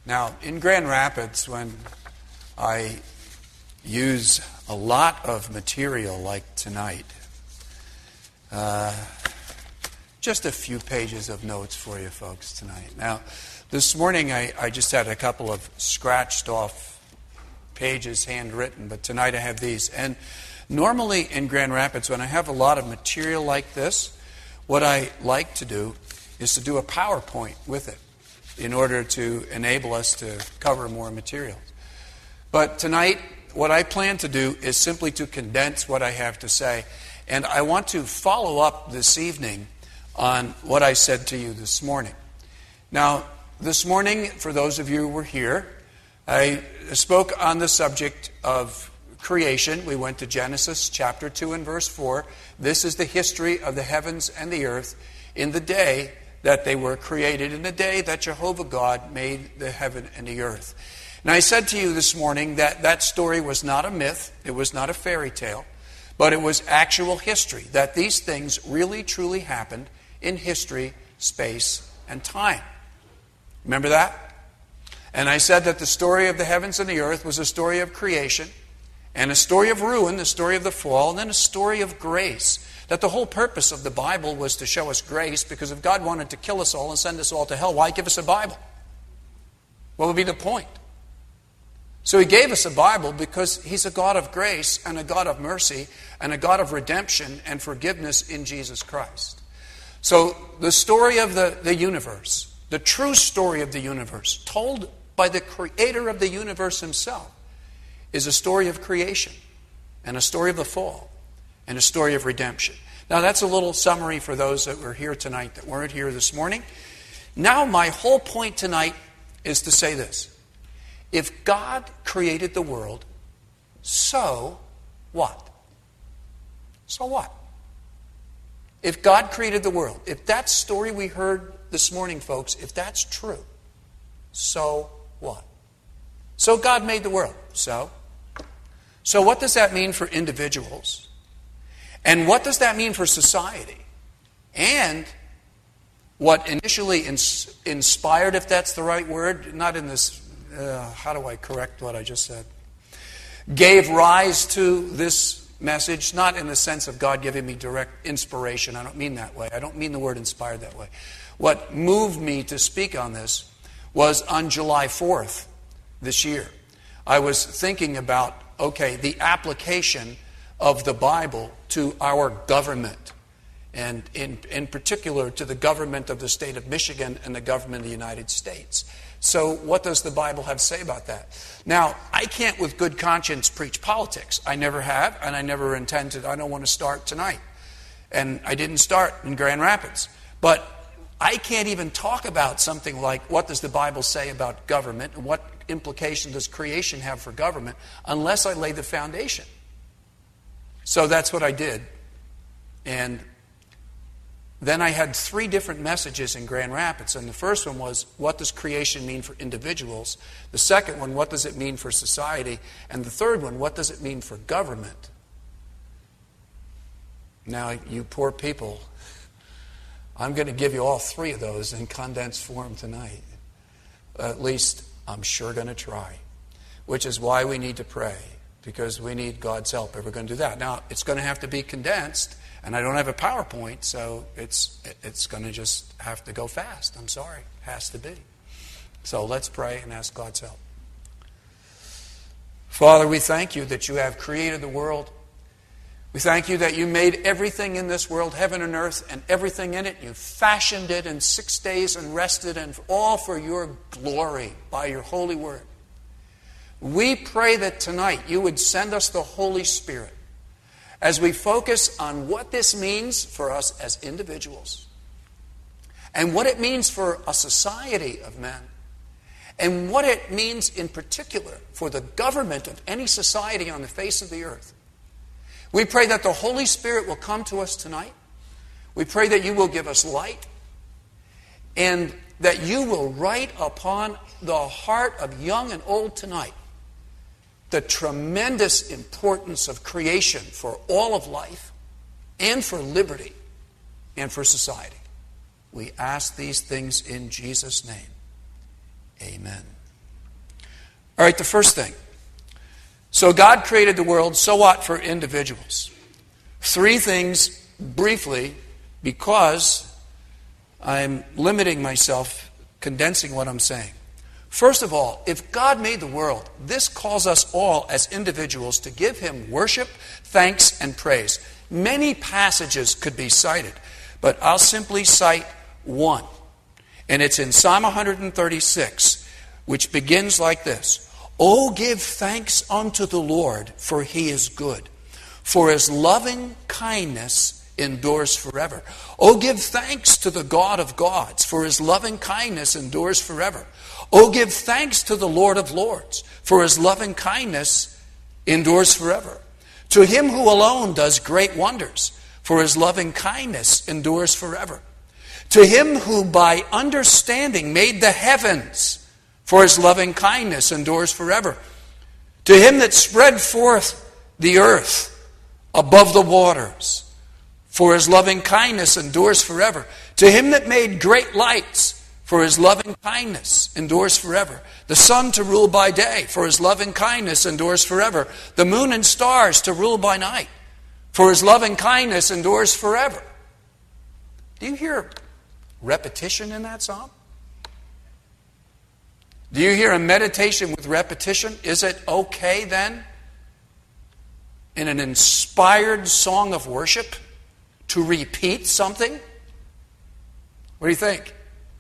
Now, in Grand Rapids, when I use a lot of material like tonight, just a few pages of notes for you folks tonight. Now, this morning I just had a couple of scratched off pages, handwritten, but tonight I have these. And normally in Grand Rapids, when I have a lot of material like this, what I like to do is to do a PowerPoint with it in order to enable us to cover more materials. But tonight, what I plan to do is simply to condense what I have to say. And I want to follow up this evening on what I said to you this morning. Now, this morning, for those of you who were here, I spoke on the subject of creation. We went to Genesis chapter 2 and verse 4. This is the history of the heavens and the earth in the day that they were created, in the day that Jehovah God made the heaven and the earth. And I said to you this morning that that story was not a myth, it was not a fairy tale, but it was actual history, that these things really truly happened in history, space, and time. Remember that? And I said that the story of the heavens and the earth was a story of creation, and a story of ruin, the story of the fall, and then a story of grace. That the whole purpose of the Bible was to show us grace, because if God wanted to kill us all and send us all to hell, why give us a Bible? What would be the point? So He gave us a Bible because He's a God of grace and a God of mercy and a God of redemption and forgiveness in Jesus Christ. So the story of the universe, the true story of the universe, told by the Creator of the universe Himself, is a story of creation and a story of the fall and a story of redemption. Now that's a little summary for those that were here tonight that weren't here this morning. Now my whole point tonight is to say this. If God created the world, so what? So what? If God created the world, if that story we heard this morning, folks, if that's true, so what? So God made the world. So what does that mean for individuals? And what does that mean for society? And what initially inspired, if that's the right word, not in this, how do I correct what I just said? Gave rise to this message, not in the sense of God giving me direct inspiration. I don't mean that way. I don't mean the word inspired that way. What moved me to speak on this was on July 4th this year. I was thinking about, the application of the Bible to our government, and in particular to the government of the state of Michigan and the government of the United States. So what does the Bible have to say about that? Now, I can't with good conscience preach politics. I never have, and I never intend to. I don't want to start tonight. And I didn't start in Grand Rapids. But I can't even talk about something like what does the Bible say about government and what implication does creation have for government unless I lay the foundation. So that's what I did. And then I had 3 different messages in Grand Rapids. And the first one was, what does creation mean for individuals? The second one, what does it mean for society? And the third one, what does it mean for government? Now, you poor people, I'm going to give you all 3 of those in condensed form tonight. At least I'm sure going to try. Which is why we need to pray. Because we need God's help if we're going to do that. Now, it's going to have to be condensed. And I don't have a PowerPoint, so it's going to just have to go fast. I'm sorry. It has to be. So let's pray and ask God's help. Father, we thank you that you have created the world. We thank you that you made everything in this world, heaven and earth, and everything in it. You fashioned it in 6 days and rested, and all for your glory by your holy word. We pray that tonight you would send us the Holy Spirit as we focus on what this means for us as individuals and what it means for a society of men and what it means in particular for the government of any society on the face of the earth. We pray that the Holy Spirit will come to us tonight. We pray that you will give us light and that you will write upon the heart of young and old tonight the tremendous importance of creation for all of life and for liberty and for society. We ask these things in Jesus' name. Amen. All right, the first thing. So God created the world, so what for individuals? Three things briefly, because I'm limiting myself, condensing what I'm saying. First of all, if God made the world, this calls us all as individuals to give Him worship, thanks, and praise. Many passages could be cited, but I'll simply cite one. And it's in Psalm 136, which begins like this. Oh, give thanks unto the Lord, for He is good, for His loving kindness endures forever. Oh, give thanks to the God of gods, for His loving kindness endures forever. Oh, give thanks to the Lord of lords, for His loving kindness endures forever. To Him who alone does great wonders, for His loving kindness endures forever. To Him who by understanding made the heavens, for His loving kindness endures forever. To Him that spread forth the earth above the waters, for His loving kindness endures forever. To Him that made great lights, for His loving kindness endures forever. The sun to rule by day, for His loving kindness endures forever. The moon and stars to rule by night, for His loving kindness endures forever. Do you hear repetition in that psalm? Do you hear a meditation with repetition? Is it okay then, in an inspired song of worship, to repeat something? What do you think?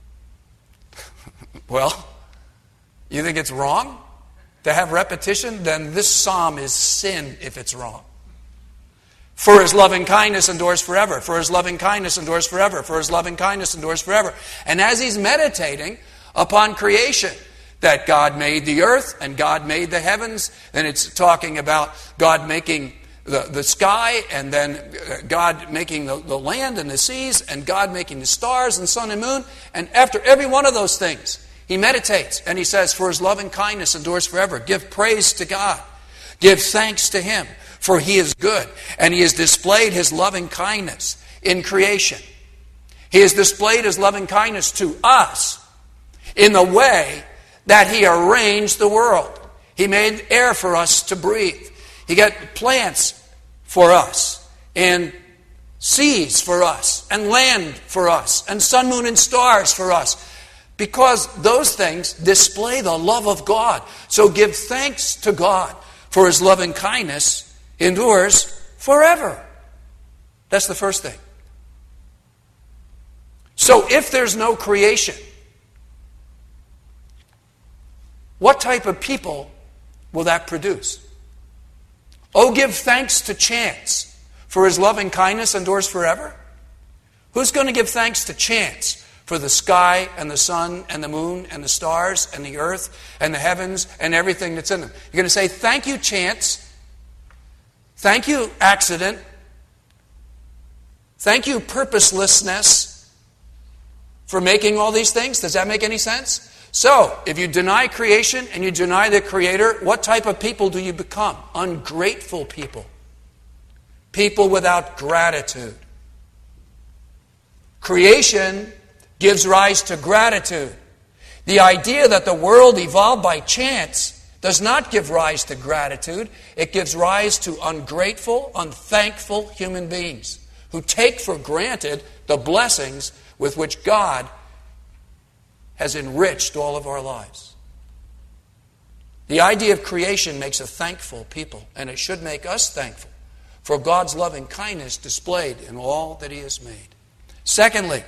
Well, you think it's wrong to have repetition? Then this psalm is sin if it's wrong. For His loving kindness endures forever. For His loving kindness endures forever. For His loving kindness endures forever. And as he's meditating upon creation, that God made the earth and God made the heavens, then it's talking about God making the sky, and then God making the land and the seas, and God making the stars and sun and moon. And after every one of those things, he meditates and he says, for His loving kindness endures forever. Give praise to God. Give thanks to Him, for He is good. And He has displayed His loving kindness in creation. He has displayed His loving kindness to us in the way that He arranged the world. He made air for us to breathe. He got plants for us, and seas for us, and land for us, and sun, moon, and stars for us. Because those things display the love of God. So give thanks to God, for His loving kindness endures forever. That's the first thing. So if there's no creation, what type of people will that produce? Oh, give thanks to chance, for His loving kindness endures forever. Who's going to give thanks to chance for the sky and the sun and the moon and the stars and the earth and the heavens and everything that's in them? You're going to say, thank you, chance. Thank you, accident. Thank you, purposelessness, for making all these things. Does that make any sense? So, if you deny creation and you deny the Creator, what type of people do you become? Ungrateful people. People without gratitude. Creation gives rise to gratitude. The idea that the world evolved by chance does not give rise to gratitude. It gives rise to ungrateful, unthankful human beings who take for granted the blessings with which God has enriched all of our lives. The idea of creation makes a thankful people, and it should make us thankful for God's loving kindness displayed in all that He has made. Secondly,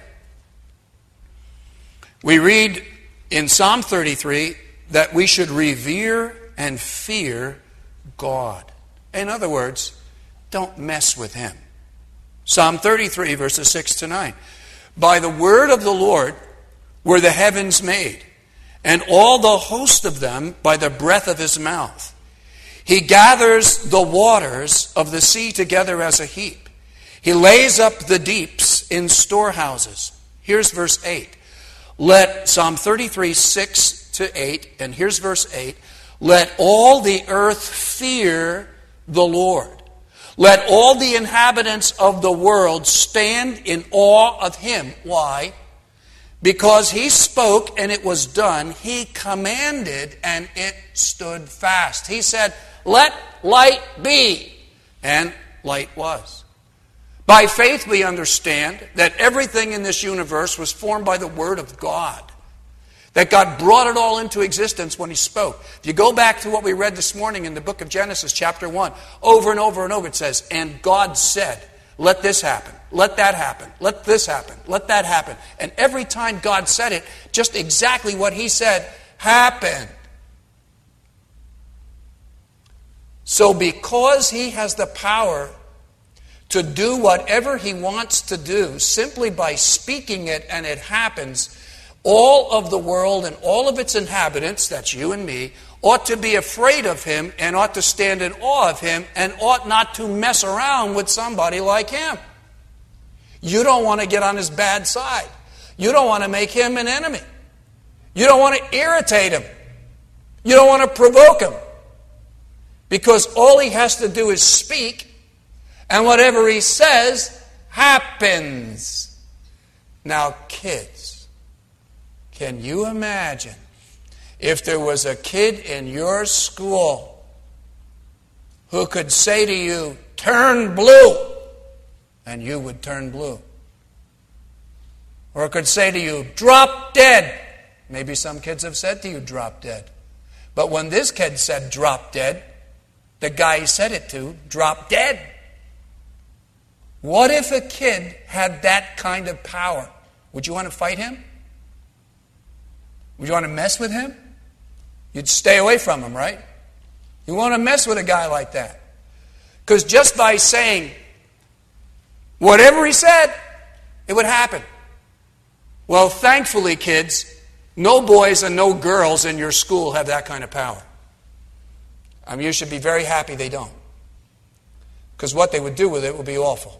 we read in Psalm 33 that we should revere and fear God. In other words, don't mess with Him. Psalm 33, verses 6 to 9. By the word of the Lord were the heavens made, and all the host of them by the breath of His mouth. He gathers the waters of the sea together as a heap. He lays up the deeps in storehouses. Here's verse 8. Let Psalm 33, 6 to 8, and here's verse 8. Let all the earth fear the Lord. Let all the inhabitants of the world stand in awe of Him. Why? Because he spoke and it was done, he commanded and it stood fast. He said, "Let light be," and light was. By faith we understand that everything in this universe was formed by the Word of God. That God brought it all into existence when He spoke. If you go back to what we read this morning in the book of Genesis, chapter 1, over and over and over it says, "And God said, let this happen, let that happen, let this happen, let that happen." And every time God said it, just exactly what He said happened. So because He has the power to do whatever He wants to do, simply by speaking it and it happens, all of the world and all of its inhabitants, that's you and me, ought to be afraid of Him and ought to stand in awe of Him and ought not to mess around with somebody like Him. You don't want to get on His bad side. You don't want to make Him an enemy. You don't want to irritate Him. You don't want to provoke Him. Because all He has to do is speak, and whatever He says happens. Now, kids, can you imagine if there was a kid in your school who could say to you, "Turn blue," and you would turn blue? Or could say to you, "Drop dead." Maybe some kids have said to you, "Drop dead." But when this kid said, "Drop dead," the guy he said it to dropped dead. What if a kid had that kind of power? Would you want to fight him? Would you want to mess with him? You'd stay away from him, right? You want to mess with a guy like that. Because just by saying whatever he said, it would happen. Well, thankfully, kids, no boys and no girls in your school have that kind of power. I mean, you should be very happy they don't. Because what they would do with it would be awful.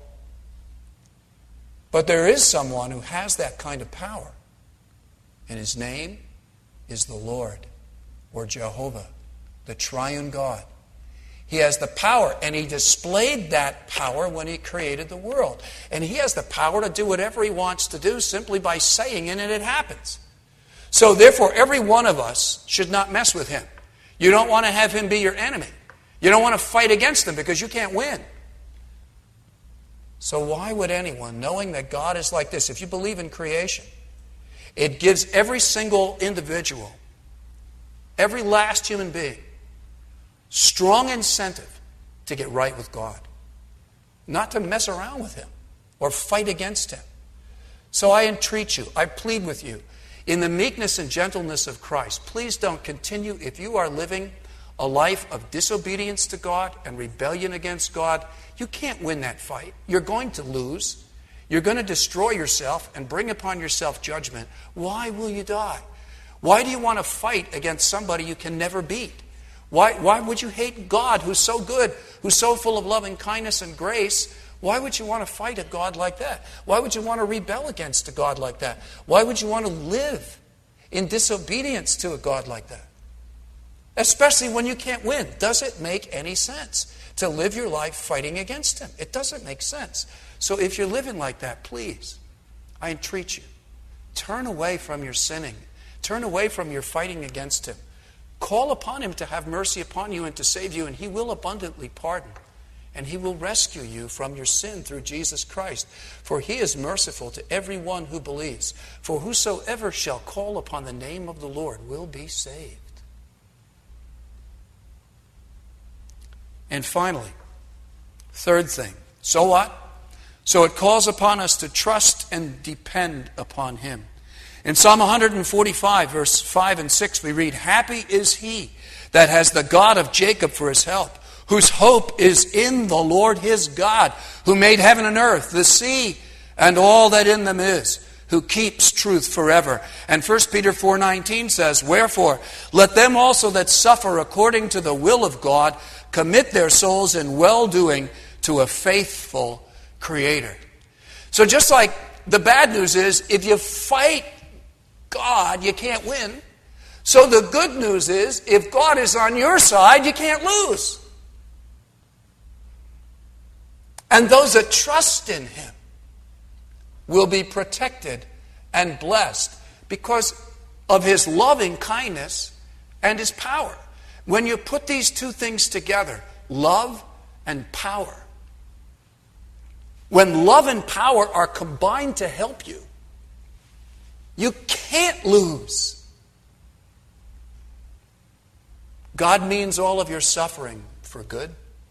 But there is someone who has that kind of power. And His name is the Lord, or Jehovah, the triune God. He has the power, and He displayed that power when He created the world. And He has the power to do whatever He wants to do simply by saying it, and it happens. So therefore, every one of us should not mess with Him. You don't want to have Him be your enemy. You don't want to fight against Him because you can't win. So why would anyone, knowing that God is like this, if you believe in creation, it gives every single individual, every last human being, strong incentive to get right with God. Not to mess around with Him or fight against Him. So I entreat you, I plead with you, in the meekness and gentleness of Christ, please don't continue, if you are living a life of disobedience to God and rebellion against God, you can't win that fight. You're going to lose. You're going to destroy yourself and bring upon yourself judgment. Why will you die? Why do you want to fight against somebody you can never beat? Why would you hate God, who's so good, who's so full of loving kindness and grace? Why would you want to fight a God like that? Why would you want to rebel against a God like that? Why would you want to live in disobedience to a God like that? Especially when you can't win. Does it make any sense to live your life fighting against Him? It doesn't make sense. So if you're living like that, please, I entreat you, turn away from your sinning. Turn away from your fighting against Him. Call upon Him to have mercy upon you and to save you, and He will abundantly pardon. And He will rescue you from your sin through Jesus Christ. For He is merciful to everyone who believes. For whosoever shall call upon the name of the Lord will be saved. And finally, third thing, so what? So it calls upon us to trust and depend upon Him. In Psalm 145, verse 5 and 6, we read, "Happy is he that has the God of Jacob for his help, whose hope is in the Lord his God, who made heaven and earth, the sea, and all that in them is, who keeps truth forever." And 1 Peter 4:19 says, "Wherefore, let them also that suffer according to the will of God commit their souls in well-doing to a faithful Creator." So just like the bad news is, if you fight God, you can't win. So the good news is, if God is on your side, you can't lose. And those that trust in Him will be protected and blessed because of his loving kindness and his power. When you put these two things together, love and power, when love and power are combined to help you, you can't lose. God means all of your suffering for good.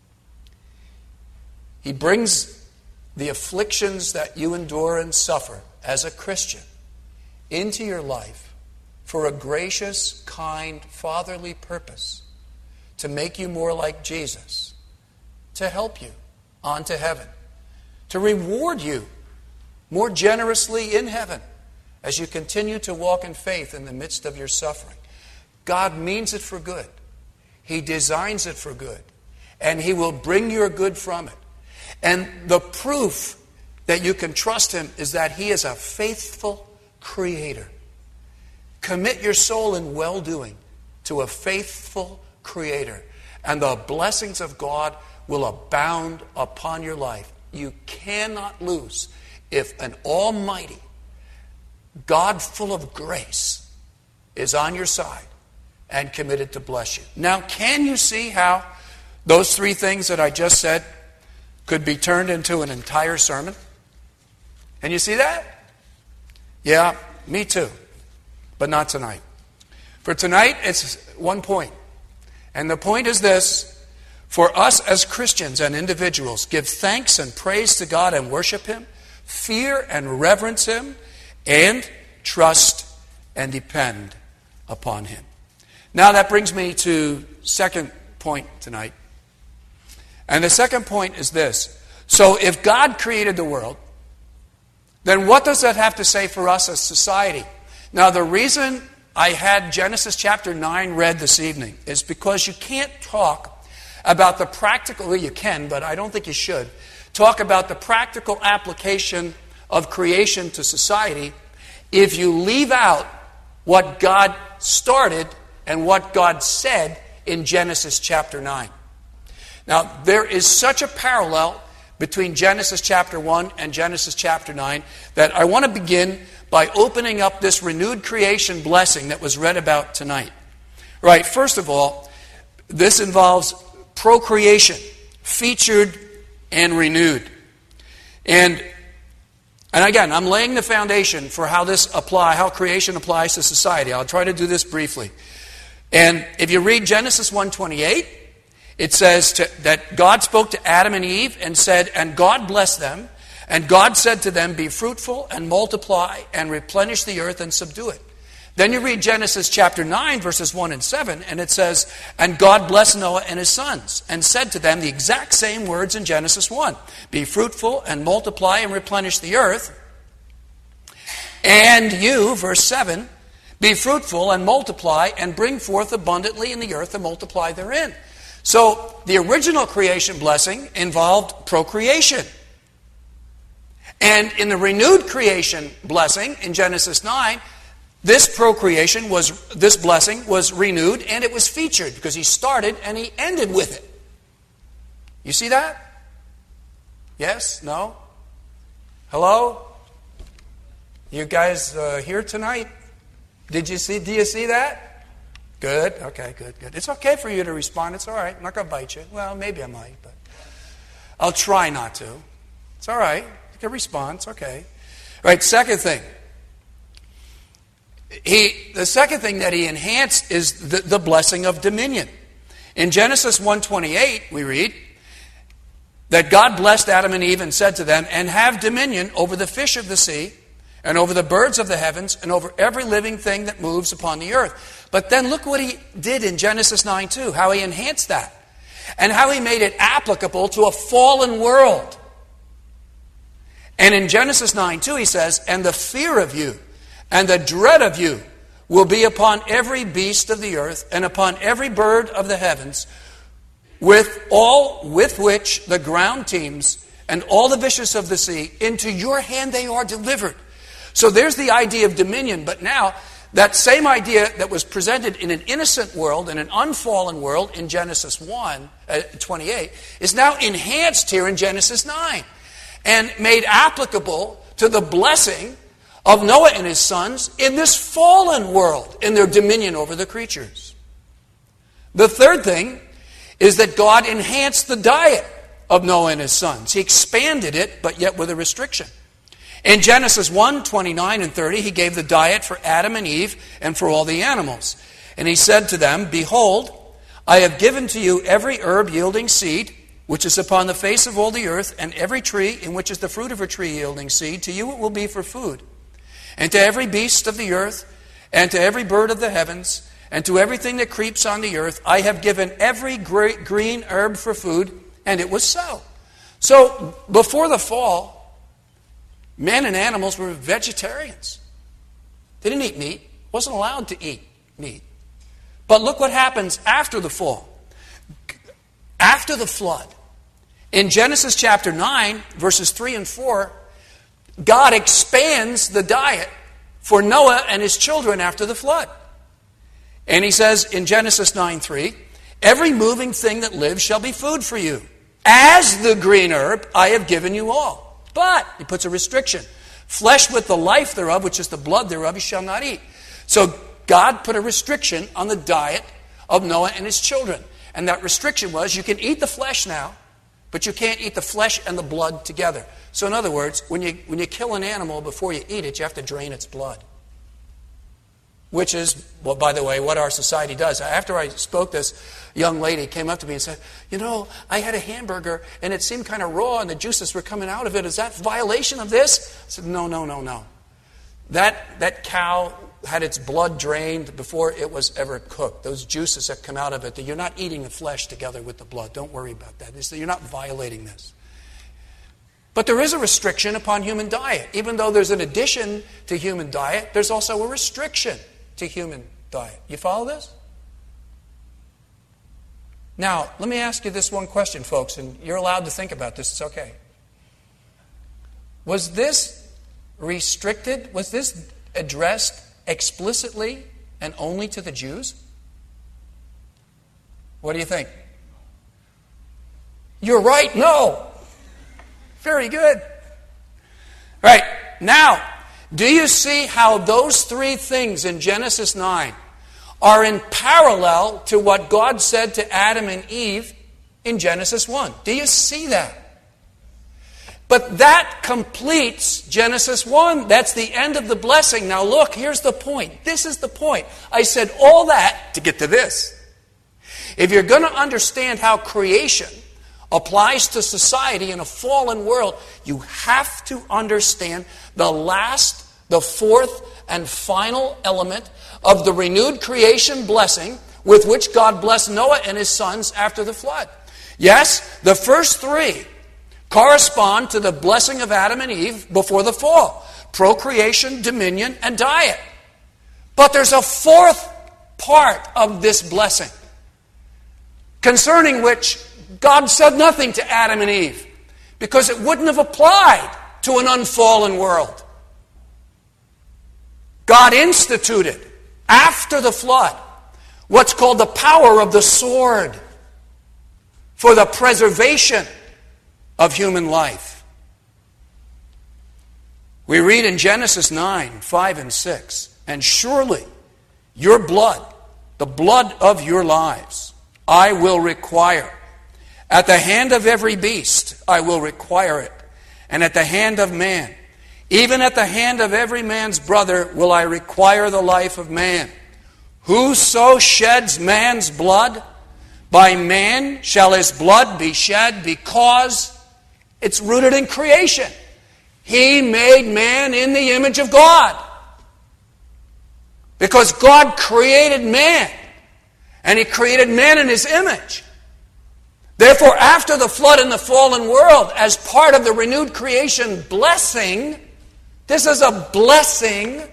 He brings the afflictions that you endure and suffer as a Christian into your life for a gracious, kind, fatherly purpose, to make you more like Jesus, to help you on to heaven, to reward you more generously in heaven as you continue to walk in faith in the midst of your suffering. God means it for good. He designs it for good. And He will bring your good from it. And the proof that you can trust Him is that He is a faithful Creator. Commit your soul in well-doing to a faithful Creator, and the blessings of God will abound upon your life. You cannot lose if an almighty God full of grace is on your side and committed to bless you. Now, can you see how those three things that I just said could be turned into an entire sermon? Can you see that? Yeah, me too. But not tonight. For tonight, it's one point. And the point is this: for us as Christians and individuals, give thanks and praise to God and worship Him, fear and reverence Him, and trust and depend upon Him. Now that brings me to second point tonight. And the second point is this. So if God created the world, then what does that have to say for us as society? Now the reason I had Genesis chapter 9 read this evening is because you can't talk about the practical, well, you can, but I don't think you should, talk about the practical application of creation to society if you leave out what God started and what God said in Genesis chapter 9. Now, there is such a parallel between Genesis chapter 1 and Genesis chapter 9 that I want to begin by opening up this renewed creation blessing that was read about tonight. Right, first of all, this involves procreation, featured and renewed. And again, I'm laying the foundation for how creation applies to society. I'll try to do this briefly. And if you read Genesis 1:28, it says that God spoke to Adam and Eve and said, "And God blessed them, and God said to them, 'Be fruitful and multiply and replenish the earth and subdue it.'" Then you read Genesis chapter 9, verses 1 and 7, and it says, "And God blessed Noah and his sons, and said to them the exact same words in Genesis 1. 'Be fruitful and multiply and replenish the earth.' And you," verse 7, "be fruitful and multiply and bring forth abundantly in the earth and multiply therein." So the original creation blessing involved procreation. And in the renewed creation blessing in Genesis 9, this blessing was renewed, and it was featured because He started and He ended with it. You see that? Yes? No? Hello? You guys here tonight? Do you see that? Good. Okay, good. It's okay for you to respond. It's all right. I'm not going to bite you. Well, maybe I might, but I'll try not to. It's all right. You can respond. It's okay. All right, second thing. The second thing that He enhanced is the blessing of dominion. In Genesis 1:28, we read that God blessed Adam and Eve and said to them, "And have dominion over the fish of the sea, and over the birds of the heavens, and over every living thing that moves upon the earth." But then look what He did in Genesis 9:2, how He enhanced that, and how He made it applicable to a fallen world. And in Genesis 9:2 He says, "And the fear of you and the dread of you will be upon every beast of the earth, and upon every bird of the heavens, with which the ground teems, and all the fishes of the sea. Into your hand they are delivered." So there's the idea of dominion, but now that same idea that was presented in an innocent world, in an unfallen world in Genesis 1:28, is now enhanced here in Genesis 9 and made applicable to the blessing of Noah and his sons in this fallen world, in their dominion over the creatures. The third thing is that God enhanced the diet of Noah and his sons. He expanded it, but yet with a restriction. In Genesis 1:29 and 30, he gave the diet for Adam and Eve and for all the animals. And he said to them, "Behold, I have given to you every herb yielding seed, which is upon the face of all the earth, and every tree in which is the fruit of a tree yielding seed. To you it will be for food. And to every beast of the earth, and to every bird of the heavens, and to everything that creeps on the earth, I have given every green herb for food." And it was so. So, before the fall, men and animals were vegetarians. They didn't eat meat. Wasn't allowed to eat meat. But look what happens after the fall. After the flood. In Genesis chapter 9, verses 3 and 4, God expands the diet for Noah and his children after the flood. And he says in Genesis 9:3, "Every moving thing that lives shall be food for you. As the green herb, I have given you all." But, he puts a restriction, "Flesh with the life thereof, which is the blood thereof, you shall not eat." So God put a restriction on the diet of Noah and his children. And that restriction was, you can eat the flesh now, but you can't eat the flesh and the blood together. So in other words, when you kill an animal before you eat it, you have to drain its blood. Which is, well, by the way, what our society does. After I spoke, this young lady came up to me and said, "You know, I had a hamburger and it seemed kind of raw and the juices were coming out of it. Is that violation of this?" I said, No. That cow had its blood drained before it was ever cooked. Those juices that come out of it, you're not eating the flesh together with the blood. Don't worry about that. You're not violating this. But there is a restriction upon human diet. Even though there's an addition to human diet, there's also a restriction to human diet. You follow this? Now, let me ask you this one question, folks, and you're allowed to think about this. It's okay. Was this restricted? Was this addressed explicitly and only to the Jews? What do you think? You're right. No. Very good. Right. Now, do you see how those three things in Genesis 9 are in parallel to what God said to Adam and Eve in Genesis 1? Do you see that? But that completes Genesis 1. That's the end of the blessing. Now look, here's the point. This is the point. I said all that to get to this. If you're going to understand how creation applies to society in a fallen world, you have to understand the fourth and final element of the renewed creation blessing with which God blessed Noah and his sons after the flood. Yes, the first three correspond to the blessing of Adam and Eve before the fall: procreation, dominion, and diet. But there's a fourth part of this blessing concerning which God said nothing to Adam and Eve because it wouldn't have applied to an unfallen world. God instituted, after the flood, what's called the power of the sword for the preservation of human life. We read in Genesis 9, 5 and 6, "And surely your blood, the blood of your lives, I will require. At the hand of every beast I will require it, and at the hand of man, even at the hand of every man's brother will I require the life of man. Whoso sheds man's blood, by man shall his blood be shed," because it's rooted in creation. He made man in the image of God. Because God created man, and He created man in His image. Therefore, after the flood in the fallen world, as part of the renewed creation blessing, this is a blessing,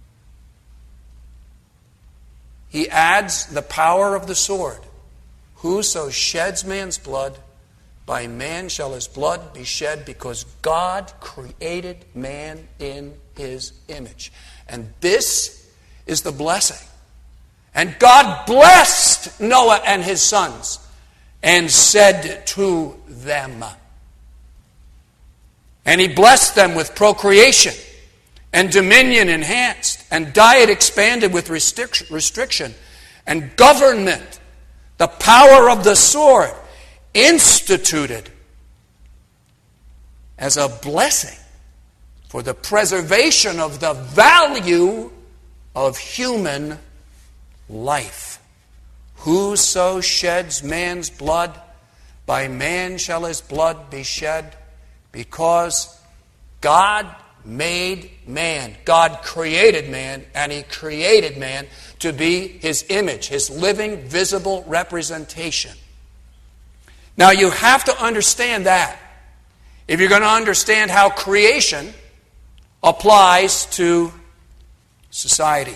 He adds the power of the sword. "Whoso sheds man's blood, by man shall his blood be shed," because God created man in His image. And this is the blessing. And God blessed Noah and his sons and said to them, and He blessed them with procreation and dominion enhanced, and diet expanded with restriction, and government, the power of the sword, instituted as a blessing for the preservation of the value of human life. Whoso sheds man's blood, by man shall his blood be shed, because God made man. God created man, and He created man to be His image, His living, visible representation. Now you have to understand that if you're going to understand how creation applies to society.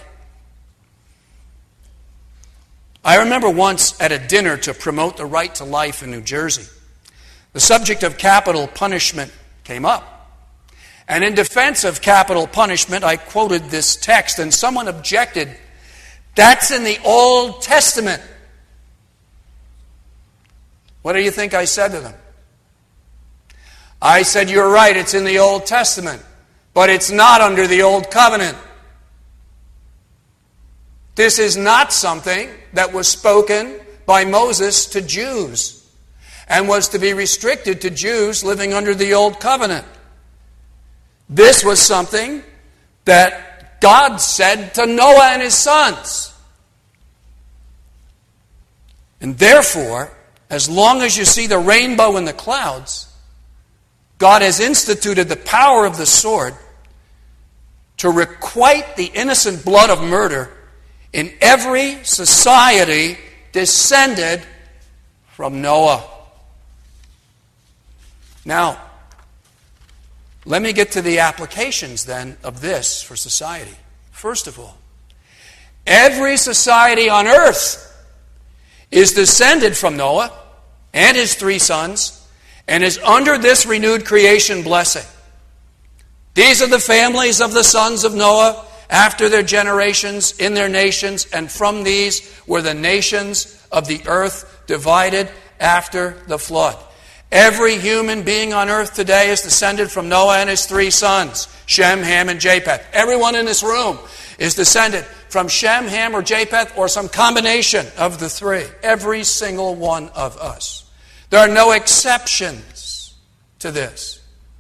I remember once at a dinner to promote the right to life in New Jersey, the subject of capital punishment came up. And in defense of capital punishment, I quoted this text, and someone objected, "That's in the Old Testament." What do you think I said to them? I said, "You're right, it's in the Old Testament, but it's not under the Old Covenant. This is not something that was spoken by Moses to Jews and was to be restricted to Jews living under the Old Covenant. This was something that God said to Noah and his sons. And therefore, as long as you see the rainbow in the clouds, God has instituted the power of the sword to requite the innocent blood of murder in every society descended from Noah. Now, let me get to the applications then of this for society. First of all, every society on earth is descended from Noah and his 3 sons and is under this renewed creation blessing. These are the families of the sons of Noah after their generations in their nations, and from these were the nations of the earth divided after the flood. Every human being on earth today is descended from Noah and his 3 sons, Shem, Ham, and Japheth. Everyone in this room is descended from Shem, Ham, or Japheth, or some combination of the 3. Every single one of us. There are no exceptions to this.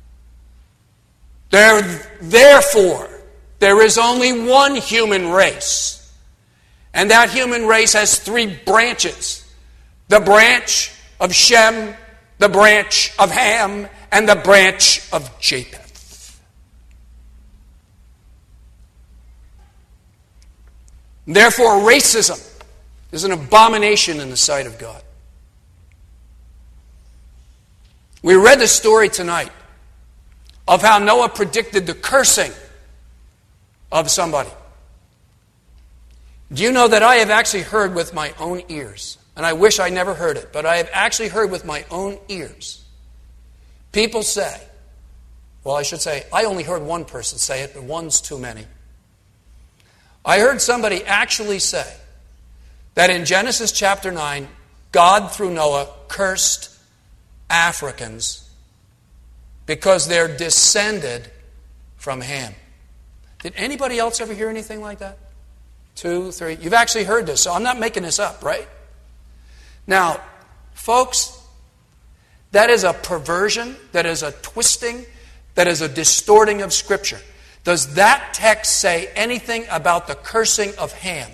Therefore, there is only one human race. And that human race has 3 branches. The branch of Shem, the branch of Ham, and the branch of Japheth. Therefore, racism is an abomination in the sight of God. We read the story tonight of how Noah predicted the cursing of somebody. Do you know that I have actually heard with my own ears, and I wish I never heard it, but I have actually heard with my own ears, people say, well, I should say, I only heard one person say it, but one's too many. I heard somebody actually say that in Genesis chapter 9, God through Noah cursed Africans because they're descended from Ham. Did anybody else ever hear anything like that? 2, 3. You've actually heard this, so I'm not making this up, right? Now, folks, that is a perversion, that is a twisting, that is a distorting of Scripture. Does that text say anything about the cursing of Ham?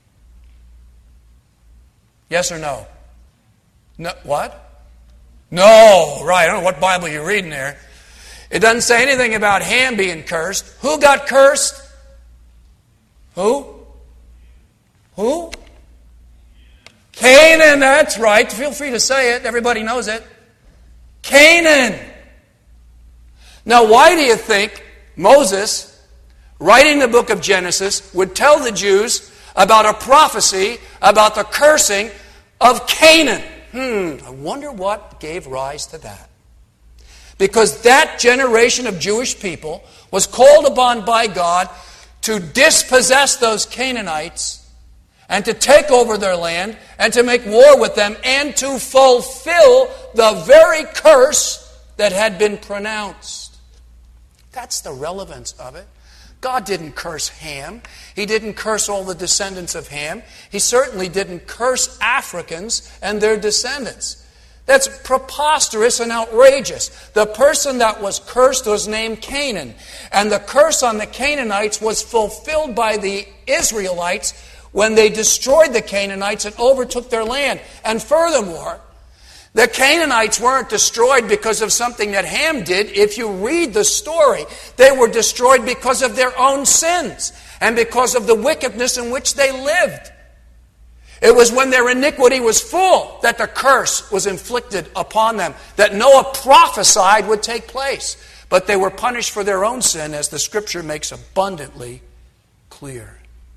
Yes or no? No. What? No, right. I don't know what Bible you're reading there. It doesn't say anything about Ham being cursed. Who got cursed? Who? Who? Canaan, that's right. Feel free to say it. Everybody knows it. Canaan. Now, why do you think Moses, writing the book of Genesis, would tell the Jews about a prophecy about the cursing of Canaan? I wonder what gave rise to that. Because that generation of Jewish people was called upon by God to dispossess those Canaanites and to take over their land and to make war with them and to fulfill the very curse that had been pronounced. That's the relevance of it. God didn't curse Ham. He didn't curse all the descendants of Ham. He certainly didn't curse Africans and their descendants. That's preposterous and outrageous. The person that was cursed was named Canaan. And the curse on the Canaanites was fulfilled by the Israelites when they destroyed the Canaanites and overtook their land. And furthermore, the Canaanites weren't destroyed because of something that Ham did. If you read the story, they were destroyed because of their own sins and because of the wickedness in which they lived. It was when their iniquity was full that the curse was inflicted upon them, that Noah prophesied would take place. But they were punished for their own sin, as the Scripture makes abundantly clear.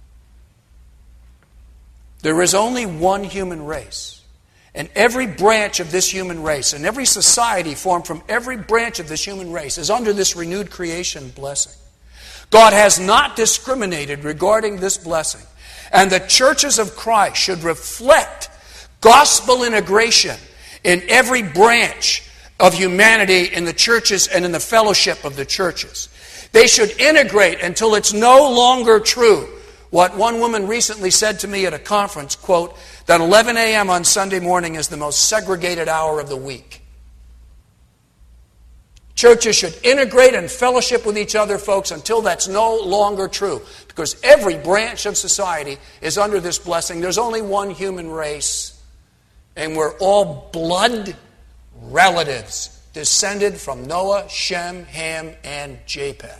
There is only one human race. And every branch of this human race, and every society formed from every branch of this human race, is under this renewed creation blessing. God has not discriminated regarding this blessing. And the churches of Christ should reflect gospel integration in every branch of humanity in the churches and in the fellowship of the churches. They should integrate until it's no longer true. What one woman recently said to me at a conference, quote, that 11 a.m. on Sunday morning is the most segregated hour of the week. Churches should integrate and fellowship with each other, folks, until that's no longer true. Because every branch of society is under this blessing. There's only one human race. And we're all blood relatives, descended from Noah, Shem, Ham, and Japheth.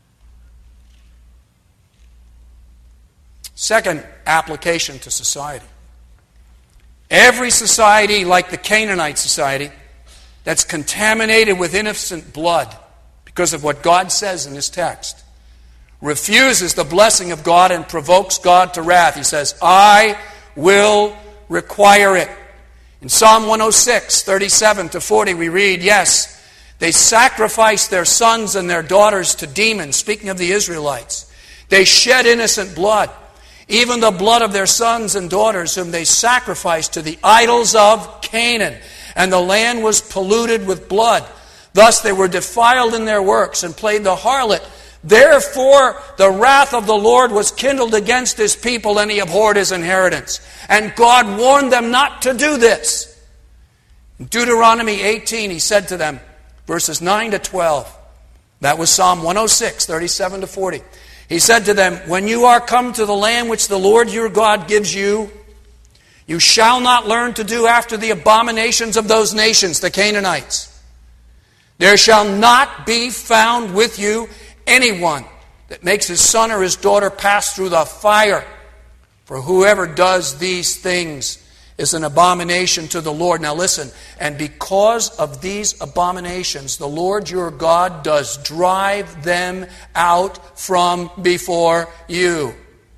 Second application to society. Every society, like the Canaanite society, that's contaminated with innocent blood because of what God says in His text, refuses the blessing of God and provokes God to wrath. He says, I will require it. In Psalm 106, 37 to 40, we read, yes, they sacrificed their sons and their daughters to demons, speaking of the Israelites. They shed innocent blood, even the blood of their sons and daughters whom they sacrificed to the idols of Canaan. And the land was polluted with blood. Thus they were defiled in their works and played the harlot. Therefore the wrath of the Lord was kindled against His people, and He abhorred His inheritance. And God warned them not to do this. In Deuteronomy 18 He said to them, verses 9 to 12, that was Psalm 106, 37 to 40. He said to them, when you are come to the land which the Lord your God gives you, you shall not learn to do after the abominations of those nations, the Canaanites. There shall not be found with you anyone that makes his son or his daughter pass through the fire. For whoever does these things is an abomination to the Lord. Now listen, and because of these abominations, the Lord your God does drive them out from before you.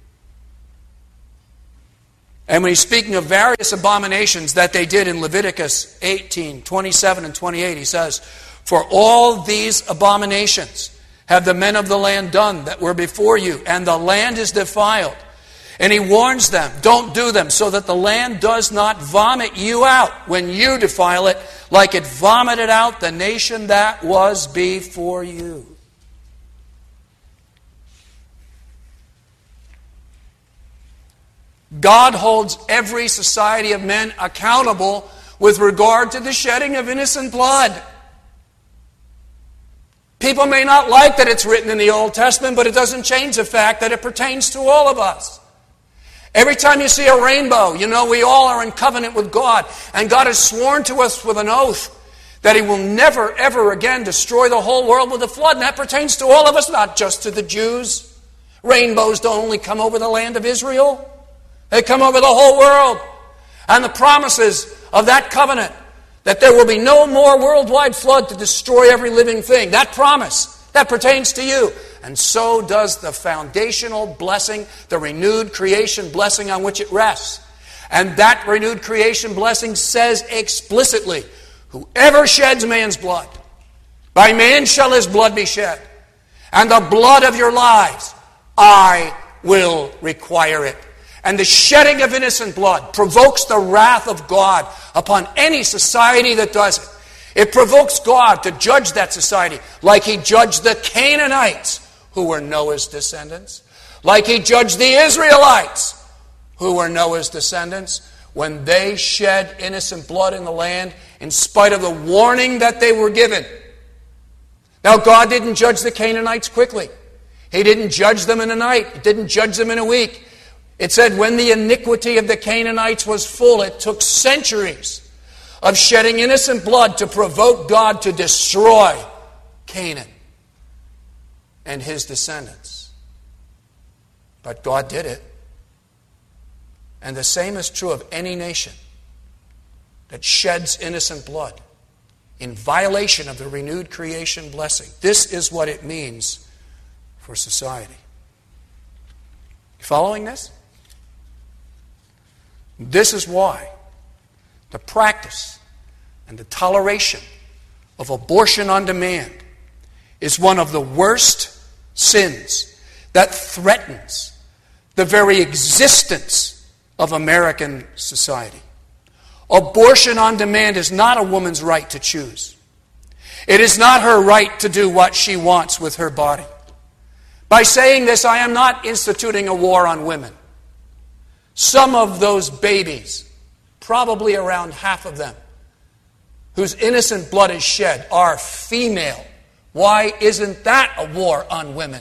And when he's speaking of various abominations that they did in Leviticus 18, 27 and 28, he says, for all these abominations have the men of the land done that were before you, and the land is defiled. And he warns them, don't do them, so that the land does not vomit you out when you defile it, like it vomited out the nation that was before you. God holds every society of men accountable with regard to the shedding of innocent blood. People may not like that it's written in the Old Testament, but it doesn't change the fact that it pertains to all of us. Every time you see a rainbow, you know we all are in covenant with God. And God has sworn to us with an oath that He will never, ever again destroy the whole world with a flood. And that pertains to all of us, not just to the Jews. Rainbows don't only come over the land of Israel. They come over the whole world. And the promises of that covenant, that there will be no more worldwide flood to destroy every living thing. That promise, that pertains to you. And so does the foundational blessing, the renewed creation blessing on which it rests. And that renewed creation blessing says explicitly, whoever sheds man's blood, by man shall his blood be shed. And the blood of your lives, I will require it. And the shedding of innocent blood provokes the wrath of God upon any society that does it. It provokes God to judge that society like He judged the Canaanites, who were Noah's descendants, like he judged the Israelites, who were Noah's descendants, when they shed innocent blood in the land in spite of the warning that they were given. Now, God didn't judge the Canaanites quickly. He didn't judge them in a night. He didn't judge them in a week. It said when the iniquity of the Canaanites was full, it took centuries of shedding innocent blood to provoke God to destroy Canaan and his descendants. But God did it. And the same is true of any nation that sheds innocent blood in violation of the renewed creation blessing. This is what it means for society. You following this? This is why the practice and the toleration of abortion on demand is one of the worst sins that threatens the very existence of American society. Abortion on demand is not a woman's right to choose. It is not her right to do what she wants with her body. By saying this, I am not instituting a war on women. Some of those babies, probably around half of them, whose innocent blood is shed, are female. Why isn't that a war on women?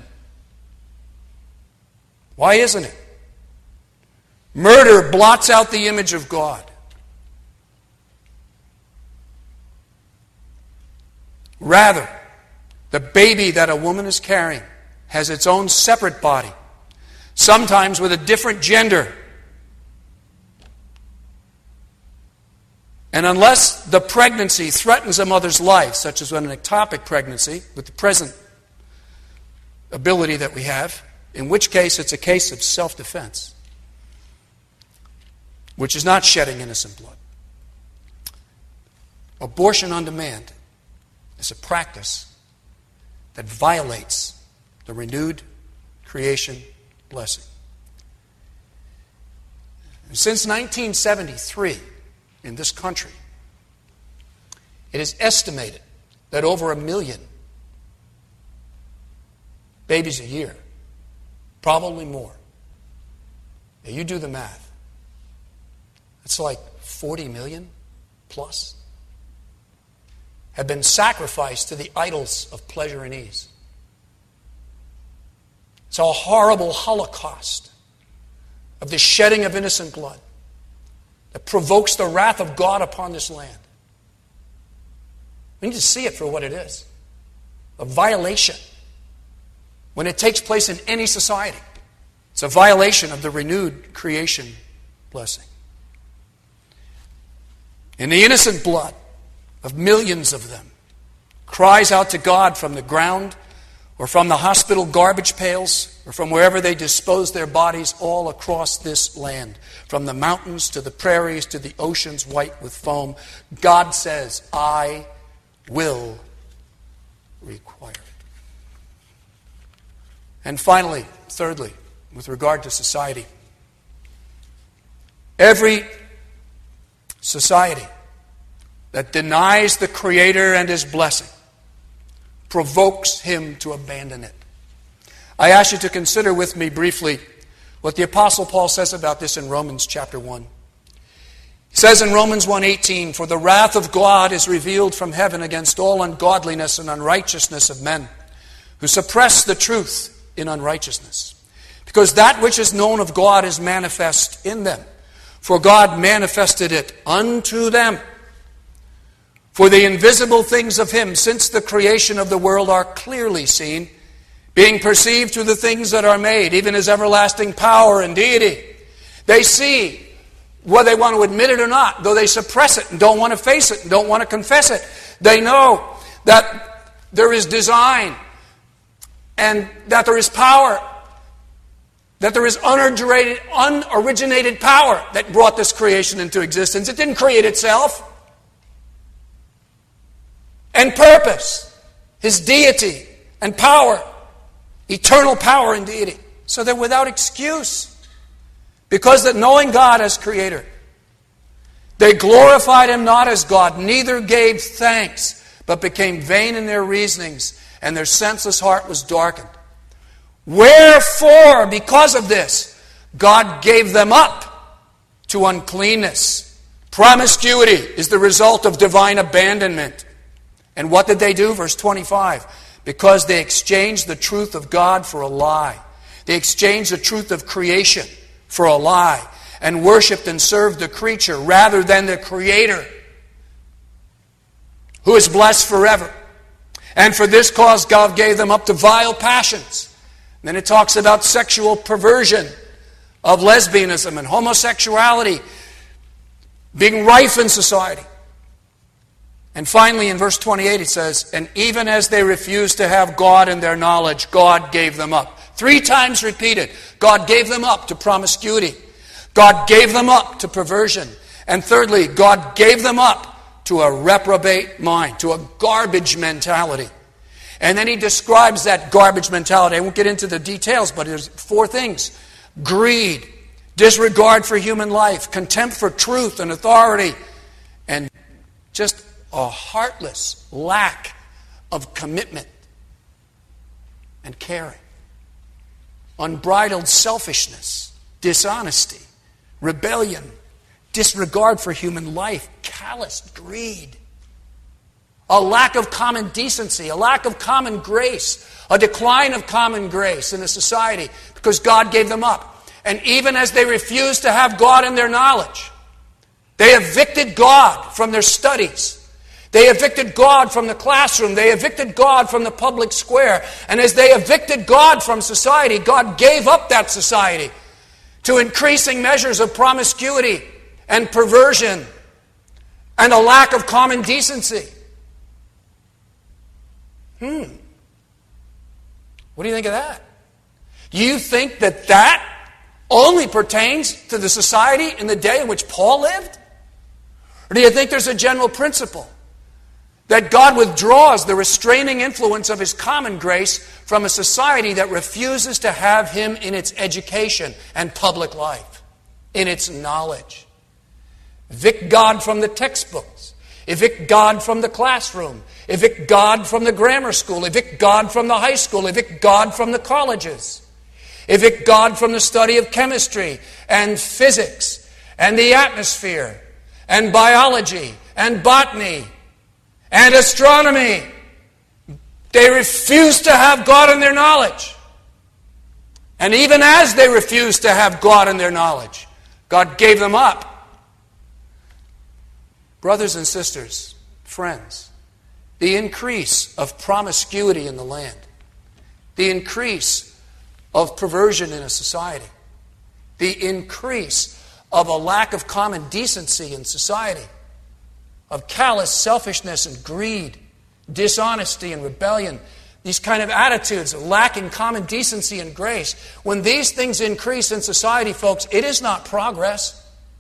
Why isn't it? Murder blots out the image of God. Rather, the baby that a woman is carrying has its own separate body, sometimes with a different gender. And unless the pregnancy threatens a mother's life, such as an ectopic pregnancy, with the present ability that we have, in which case it's a case of self-defense, which is not shedding innocent blood. Abortion on demand is a practice that violates the renewed creation blessing. And since 1973, in this country, it is estimated that over 1 million babies a year, probably more. Now you do the math. It's like 40 million plus have been sacrificed to the idols of pleasure and ease. It's a horrible holocaust of the shedding of innocent blood that provokes the wrath of God upon this land. We need to see it for what it is. A violation. When it takes place in any society, it's a violation of the renewed creation blessing. And the innocent blood of millions of them cries out to God from the ground or from the hospital garbage pails or from wherever they dispose their bodies all across this land, from the mountains to the prairies to the oceans white with foam. God says, I will require it. And finally, thirdly, with regard to society, every society that denies the Creator and His blessing provokes Him to abandon it. I ask you to consider with me briefly what the Apostle Paul says about this in Romans chapter 1. He says in Romans 1:18, "For the wrath of God is revealed from heaven against all ungodliness and unrighteousness of men, who suppress the truth in unrighteousness. Because that which is known of God is manifest in them. For God manifested it unto them. For the invisible things of Him, since the creation of the world, are clearly seen, being perceived through the things that are made, even His everlasting power and deity." They see, whether they want to admit it or not, though they suppress it and don't want to face it and don't want to confess it. They know that there is design and that there is power, that there is unoriginated power that brought this creation into existence. It didn't create itself. And purpose, His deity and power, eternal power and deity. So they're without excuse. Because that knowing God as Creator, they glorified Him not as God, neither gave thanks, but became vain in their reasonings, and their senseless heart was darkened. Wherefore, because of this, God gave them up to uncleanness. Promiscuity is the result of divine abandonment. And what did they do? Verse 25. Because they exchanged the truth of God for a lie. They exchanged the truth of creation for a lie, and worshipped and served the creature rather than the Creator, who is blessed forever. And for this cause God gave them up to vile passions. And then it talks about sexual perversion of lesbianism and homosexuality being rife in society. And finally, in verse 28, it says, and even as they refused to have God in their knowledge, God gave them up. 3 times repeated. God gave them up to promiscuity. God gave them up to perversion. And thirdly, God gave them up to a reprobate mind, to a garbage mentality. And then he describes that garbage mentality. I won't get into the details, but there's 4 things. Greed, disregard for human life, contempt for truth and authority, and just a heartless lack of commitment and caring. Unbridled selfishness, dishonesty, rebellion, disregard for human life, calloused greed, a lack of common decency, a lack of common grace, a decline of common grace in a society because God gave them up. And even as they refused to have God in their knowledge, they evicted God from their studies. They evicted God from the classroom. They evicted God from the public square. And as they evicted God from society, God gave up that society to increasing measures of promiscuity and perversion and a lack of common decency. What do you think of that? Do you think that that only pertains to the society in the day in which Paul lived? Or do you think there's a general principle that God withdraws the restraining influence of His common grace from a society that refuses to have Him in its education and public life, in its knowledge? Evict God from the textbooks. Evict God from the classroom. Evict God from the grammar school. Evict God from the high school. Evict God from the colleges. Evict God from the study of chemistry and physics and the atmosphere and biology and botany and astronomy. They refuse to have God in their knowledge. And even as they refused to have God in their knowledge, God gave them up. Brothers and sisters, friends, the increase of promiscuity in the land, the increase of perversion in a society, the increase of a lack of common decency in society, of callous selfishness and greed, dishonesty and rebellion, these kind of attitudes of lacking common decency and grace. When these things increase in society, folks, it is not progress.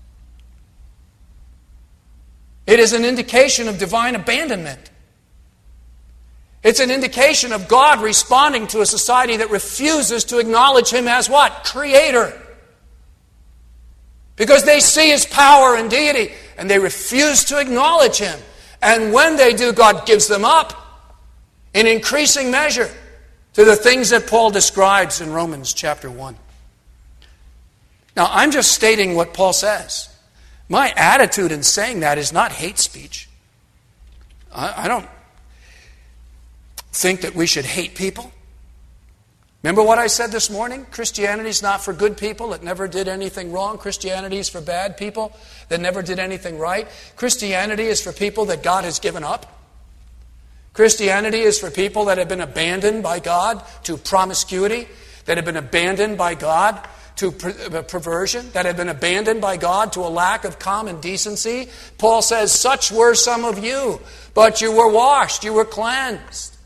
It is an indication of divine abandonment. It's an indication of God responding to a society that refuses to acknowledge Him as what? Creator. Because they see His power and deity, and they refuse to acknowledge Him. And when they do, God gives them up in increasing measure to the things that Paul describes in Romans chapter 1. Now, I'm just stating what Paul says. My attitude in saying that is not hate speech. I don't think that we should hate people. Remember what I said this morning? Christianity is not for good people that never did anything wrong. Christianity is for bad people that never did anything right. Christianity is for people that God has given up. Christianity is for people that have been abandoned by God to promiscuity, that have been abandoned by God to perversion, that have been abandoned by God to a lack of common decency. Paul says, such were some of you, but you were washed, you were cleansed.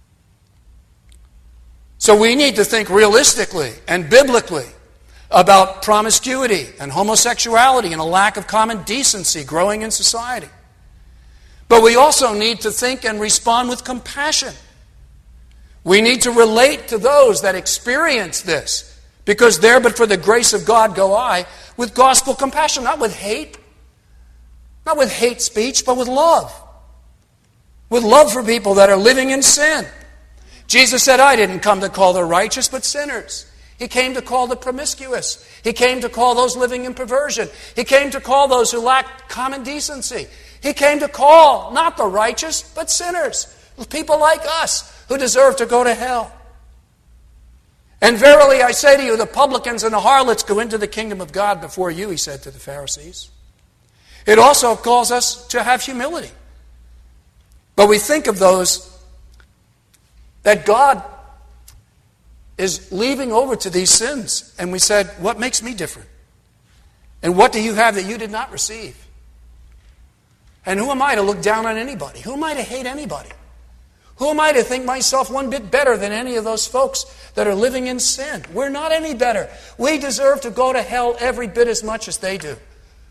So we need to think realistically and biblically about promiscuity and homosexuality and a lack of common decency growing in society. But we also need to think and respond with compassion. We need to relate to those that experience this, because there, but for the grace of God go I, with gospel compassion, not with hate, not with hate speech, but with love. With love for people that are living in sin. Jesus said, I didn't come to call the righteous, but sinners. He came to call the promiscuous. He came to call those living in perversion. He came to call those who lacked common decency. He came to call not the righteous, but sinners. People like us who deserve to go to hell. And verily I say to you, the publicans and the harlots go into the kingdom of God before you, he said to the Pharisees. It also calls us to have humility. But we think of those that God is leaving over to these sins. And we said, what makes me different? And what do you have that you did not receive? And who am I to look down on anybody? Who am I to hate anybody? Who am I to think myself one bit better than any of those folks that are living in sin? We're not any better. We deserve to go to hell every bit as much as they do.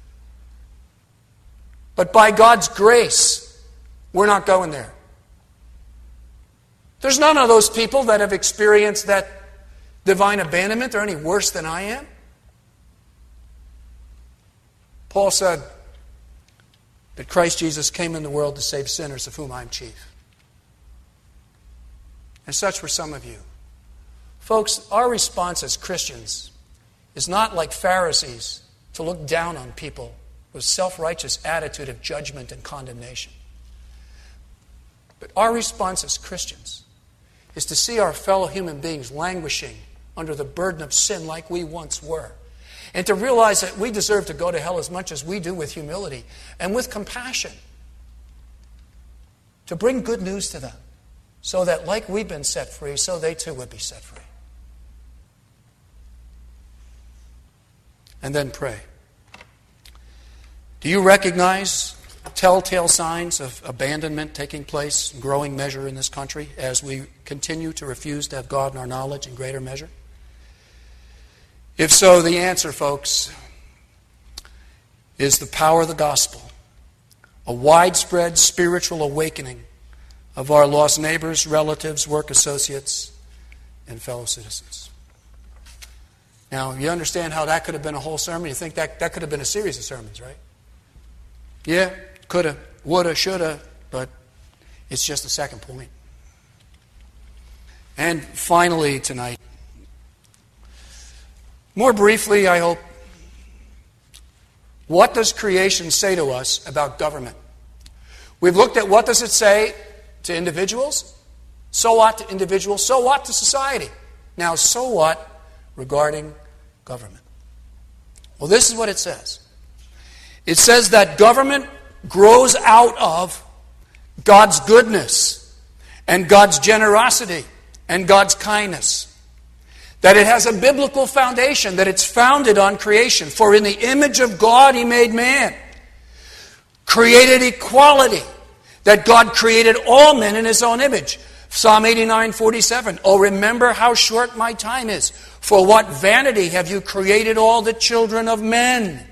But by God's grace, we're not going there. There's none of those people that have experienced that divine abandonment are any worse than I am. Paul said that Christ Jesus came in the world to save sinners, of whom I am chief. And such were some of you. Folks, our response as Christians is not like Pharisees to look down on people with self-righteous attitude of judgment and condemnation. But our response as Christians is to see our fellow human beings languishing under the burden of sin like we once were. And to realize that we deserve to go to hell as much as we do with humility and with compassion. To bring good news to them. So that like we've been set free, so they too would be set free. And then pray. Do you recognize telltale signs of abandonment taking place in growing measure in this country as we continue to refuse to have God in our knowledge in greater measure? If so, the answer, folks, is the power of the gospel. A widespread spiritual awakening of our lost neighbors, relatives, work associates, and fellow citizens. Now, you understand how that could have been a whole sermon? You think that could have been a series of sermons, right? Yeah, coulda, woulda, shoulda, but it's just the second point. And finally tonight, more briefly, I hope, what does creation say to us about government? We've looked at what does it say to individuals? So what to individuals? So what to society? Now, so what regarding government? Well, this is what it says. It says that government grows out of God's goodness and God's generosity and God's kindness. That it has a biblical foundation, that it's founded on creation. For in the image of God He made man. Created equality. That God created all men in His own image. Psalm 89:47. Oh, remember how short my time is. For what vanity have you created all the children of men?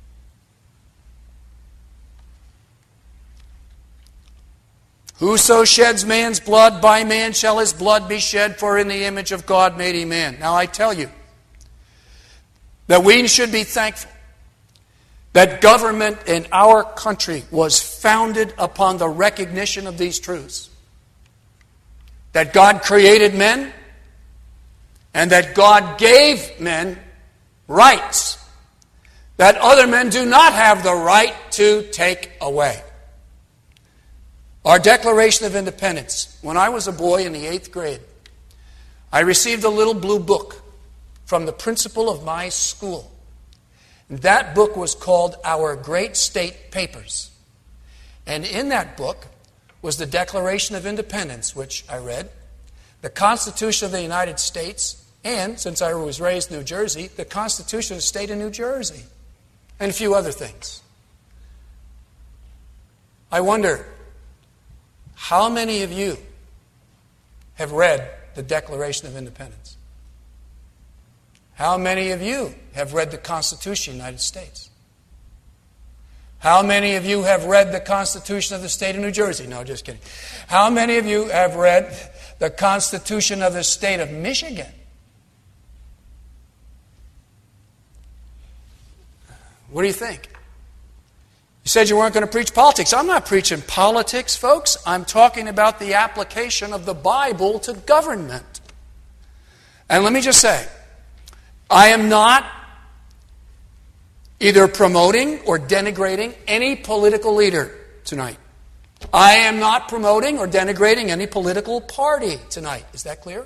Whoso sheds man's blood, by man shall his blood be shed, for in the image of God made he man. Now I tell you that we should be thankful that government in our country was founded upon the recognition of these truths. That God created men, and that God gave men rights that other men do not have the right to take away. Our Declaration of Independence. When I was a boy in the 8th grade, I received a little blue book from the principal of my school. That book was called Our Great State Papers. And in that book was the Declaration of Independence, which I read, the Constitution of the United States, and, since I was raised in New Jersey, the Constitution of the State of New Jersey, and a few other things. I wonder, how many of you have read the Declaration of Independence? How many of you have read the Constitution of the United States? How many of you have read the Constitution of the State of New Jersey? No, just kidding. How many of you have read the Constitution of the State of Michigan? What do you think? You said you weren't going to preach politics. I'm not preaching politics, folks. I'm talking about the application of the Bible to government. And let me just say, I am not either promoting or denigrating any political leader tonight. I am not promoting or denigrating any political party tonight. Is that clear?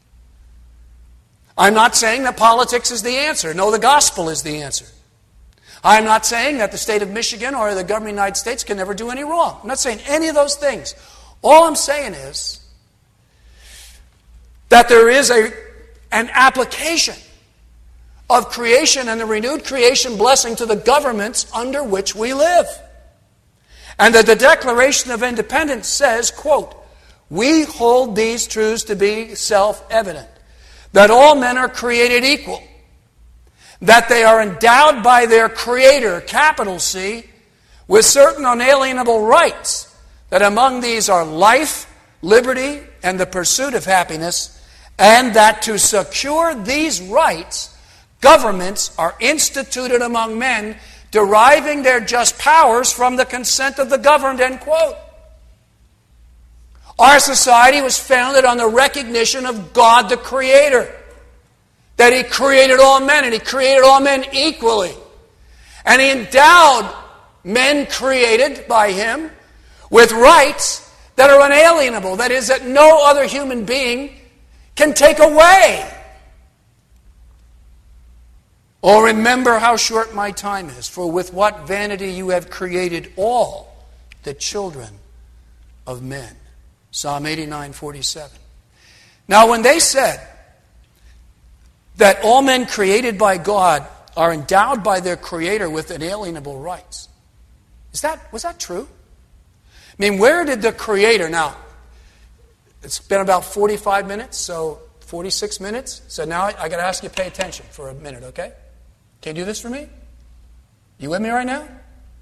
I'm not saying that politics is the answer. No, the gospel is the answer. I'm not saying that the state of Michigan or the government of the United States can never do any wrong. I'm not saying any of those things. All I'm saying is that there is an application of creation and the renewed creation blessing to the governments under which we live. And that the Declaration of Independence says, quote, "We hold these truths to be self-evident, that all men are created equal, that they are endowed by their Creator, capital C, with certain unalienable rights, that among these are life, liberty, and the pursuit of happiness, and that to secure these rights, governments are instituted among men, deriving their just powers from the consent of the governed," end quote. Our society was founded on the recognition of God the Creator, that He created all men, and He created all men equally. And He endowed men created by Him with rights that are unalienable, that is, that no other human being can take away. Oh, remember how short my time is, for with what vanity you have created all the children of men. Psalm 89:47. Now, when they said that all men created by God are endowed by their Creator with inalienable rights, was that true? I mean, where did the Creator... Now, it's been about 45 minutes, so 46 minutes. So now I got to ask you to pay attention for a minute, okay? Can you do this for me? You with me right now?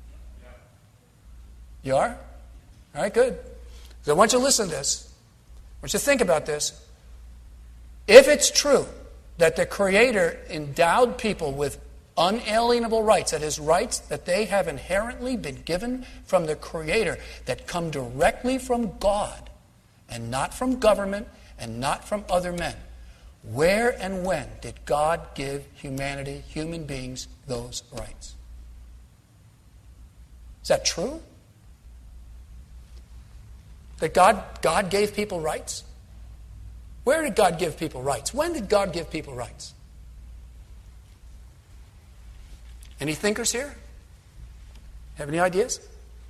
You are? All right, good. So I want you to listen to this. I want you to think about this. If it's true that the Creator endowed people with unalienable rights, that is, rights that they have inherently been given from the Creator, that come directly from God, and not from government, and not from other men, where and when did God give humanity, human beings, those rights? Is that true? That God gave people rights? Where did God give people rights? When did God give people rights? Any thinkers here? Have any ideas?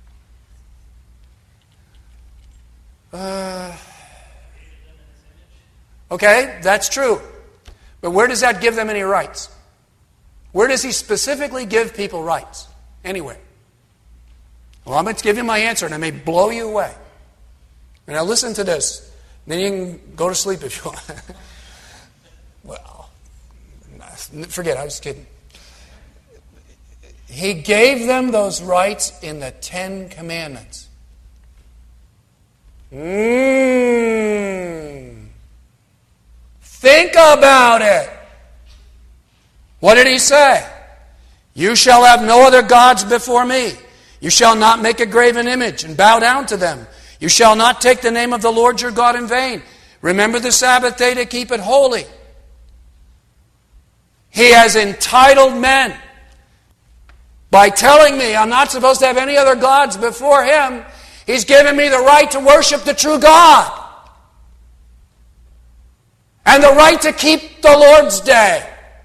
Okay, that's true. But where does that give them any rights? Where does He specifically give people rights? Anywhere. Well, I'm going to give you my answer, and I may blow you away. And now listen to this. Then you can go to sleep if you want. Well, forget it, I was kidding. He gave them those rights in the 10 Commandments. Think about it. What did He say? "You shall have no other gods before me. You shall not make a graven image and bow down to them. You shall not take the name of the Lord your God in vain. Remember the Sabbath day to keep it holy." He has entitled men by telling me I'm not supposed to have any other gods before Him. He's given me the right to worship the true God. And the right to keep the Lord's day.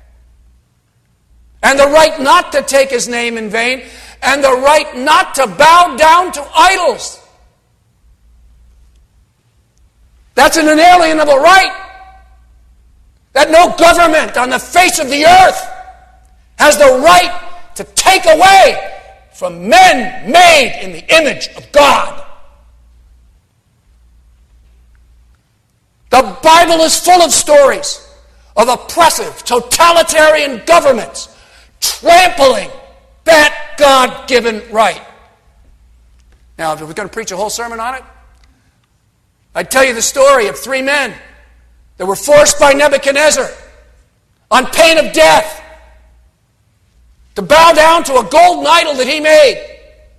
And the right not to take His name in vain. And the right not to bow down to idols. That's an inalienable right. That no government on the face of the earth has the right to take away from men made in the image of God. The Bible is full of stories of oppressive, totalitarian governments trampling that God-given right. Now, if we're going to preach a whole sermon on it, I'd tell you the story of 3 men that were forced by Nebuchadnezzar on pain of death to bow down to a golden idol that he made.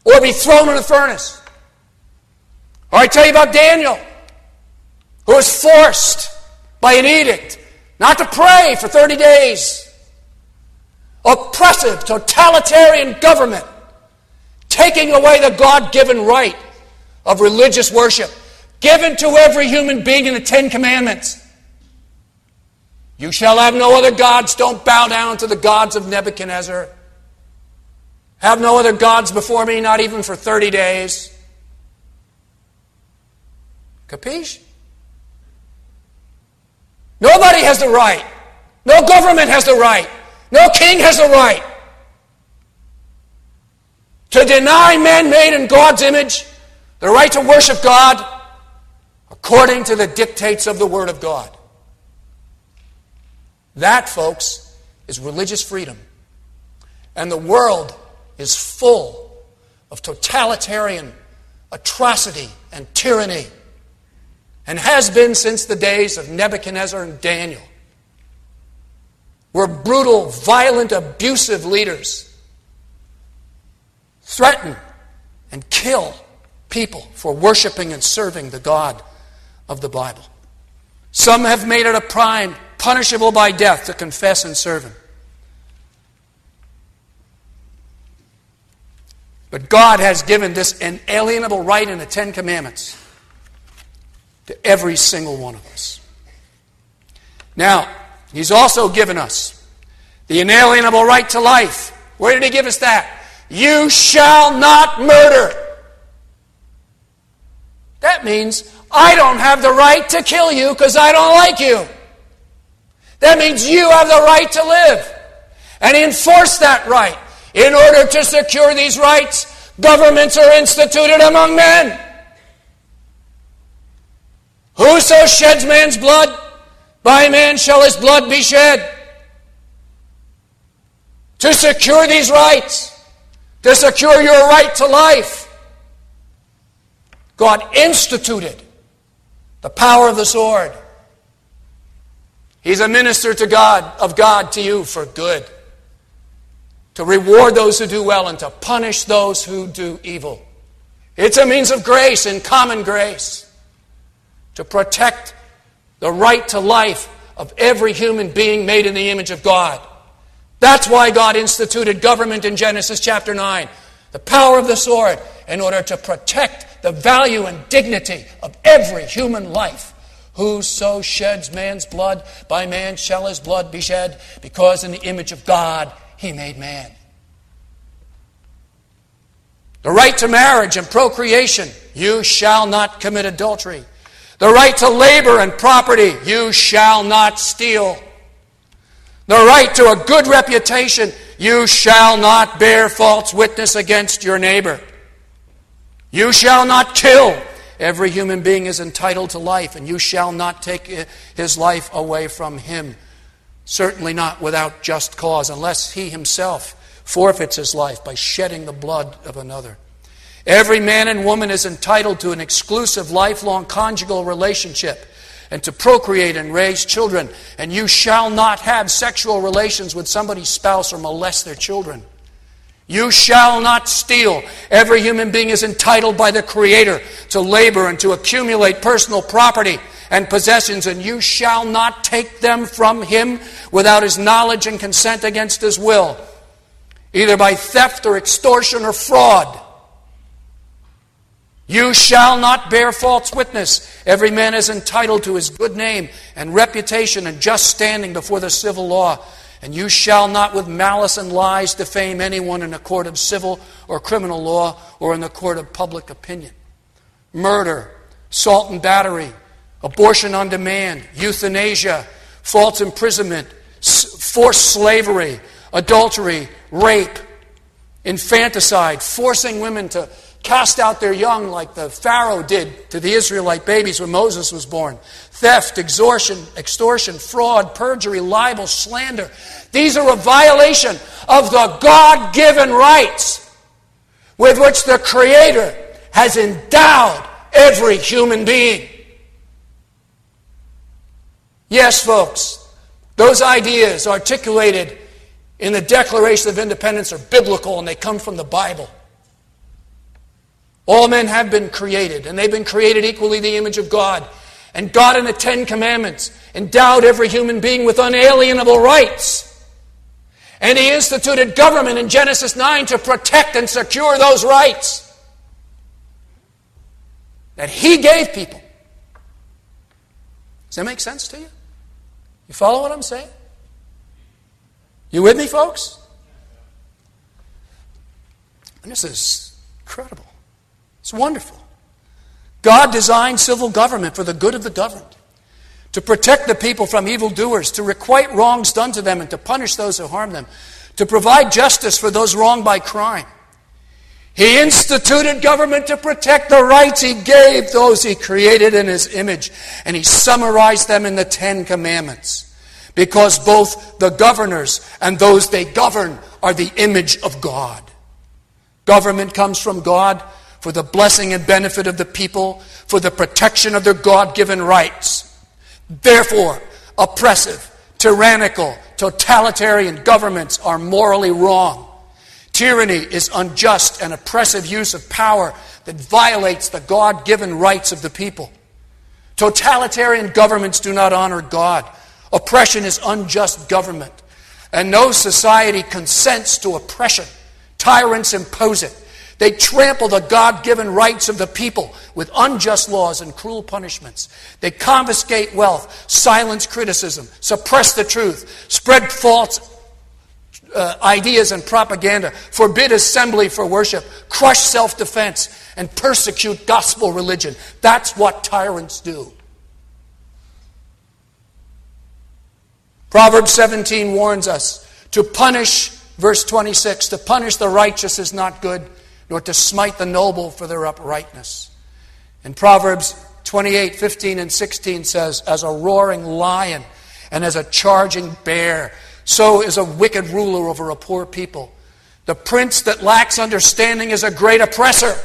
or be thrown in the furnace. Or I tell you about Daniel, who was forced by an edict not to pray for 30 days. Oppressive, totalitarian government taking away the God-given right of religious worship given to every human being in the Ten Commandments. You shall have no other gods. Don't bow down to the gods of Nebuchadnezzar. Have no other gods before me, not even for 30 days. Capiche? Nobody has the right. No government has the right. No king has the right to deny men made in God's image the right to worship God according to the dictates of the Word of God. That, folks, is religious freedom. And the world is full of totalitarian atrocity and tyranny, and has been since the days of Nebuchadnezzar and Daniel, where brutal, violent, abusive leaders threaten and kill people for worshiping and serving the God of the Bible. Some have made it a crime punishable by death to confess and serve Him. But God has given this inalienable right in the Ten Commandments to every single one of us. Now, He's also given us the inalienable right to life. Where did He give us that? You shall not murder. That means I don't have the right to kill you because I don't like you. That means you have the right to live. And enforce that right. In order to secure these rights, governments are instituted among men. Whoso sheds man's blood, by man shall his blood be shed. To secure these rights, to secure your right to life, God instituted the power of the sword. He's a minister to God, of God to you for good, to reward those who do well and to punish those who do evil. It's a means of grace and common grace to protect the right to life of every human being made in the image of God. That's why God instituted government in Genesis chapter 9. The power of the sword in order to protect the value and dignity of every human life. Whoso sheds man's blood, by man shall his blood be shed, because in the image of God He made man. The right to marriage and procreation, you shall not commit adultery. The right to labor and property, you shall not steal. The right to a good reputation, you shall not bear false witness against your neighbor. You shall not kill. Every human being is entitled to life, and you shall not take his life away from him. Certainly not without just cause, unless he himself forfeits his life by shedding the blood of another. Every man and woman is entitled to an exclusive, lifelong conjugal relationship and to procreate and raise children. And you shall not have sexual relations with somebody's spouse or molest their children. You shall not steal. Every human being is entitled by the Creator to labor and to accumulate personal property and possessions, and you shall not take them from him without his knowledge and consent against his will, either by theft or extortion or fraud. You shall not bear false witness. Every man is entitled to his good name and reputation and just standing before the civil law. And you shall not with malice and lies defame anyone in a court of civil or criminal law or in the court of public opinion. Murder, assault and battery, abortion on demand, euthanasia, false imprisonment, forced slavery, adultery, rape, infanticide, forcing women to cast out their young like the Pharaoh did to the Israelite babies when Moses was born. Theft, extortion, fraud, perjury, libel, slander. These are a violation of the God-given rights with which the Creator has endowed every human being. Yes, folks, those ideas articulated in the Declaration of Independence are biblical and they come from the Bible. All men have been created, and they've been created equally in the image of God. And God in the Ten Commandments endowed every human being with unalienable rights. And He instituted government in Genesis 9 to protect and secure those rights that He gave people. Does that make sense to you? You follow what I'm saying? You with me, folks? And this is incredible. It's wonderful. God designed civil government for the good of the governed, to protect the people from evildoers, to requite wrongs done to them and to punish those who harm them, to provide justice for those wronged by crime. He instituted government to protect the rights He gave those He created in His image, and He summarized them in the Ten Commandments, because both the governors and those they govern are the image of God. Government comes from God for the blessing and benefit of the people, for the protection of their God-given rights. Therefore, oppressive, tyrannical, totalitarian governments are morally wrong. Tyranny is unjust and oppressive use of power that violates the God-given rights of the people. Totalitarian governments do not honor God. Oppression is unjust government, and no society consents to oppression. Tyrants impose it. They trample the God-given rights of the people with unjust laws and cruel punishments. They confiscate wealth, silence criticism, suppress the truth, spread false ideas and propaganda, forbid assembly for worship, crush self-defense, and persecute gospel religion. That's what tyrants do. Proverbs 17 warns us to punish, verse 26, to punish the righteous is not good, nor to smite the noble for their uprightness. And Proverbs 28, 15 and 16 says, as a roaring lion and as a charging bear, so is a wicked ruler over a poor people. The prince that lacks understanding is a great oppressor.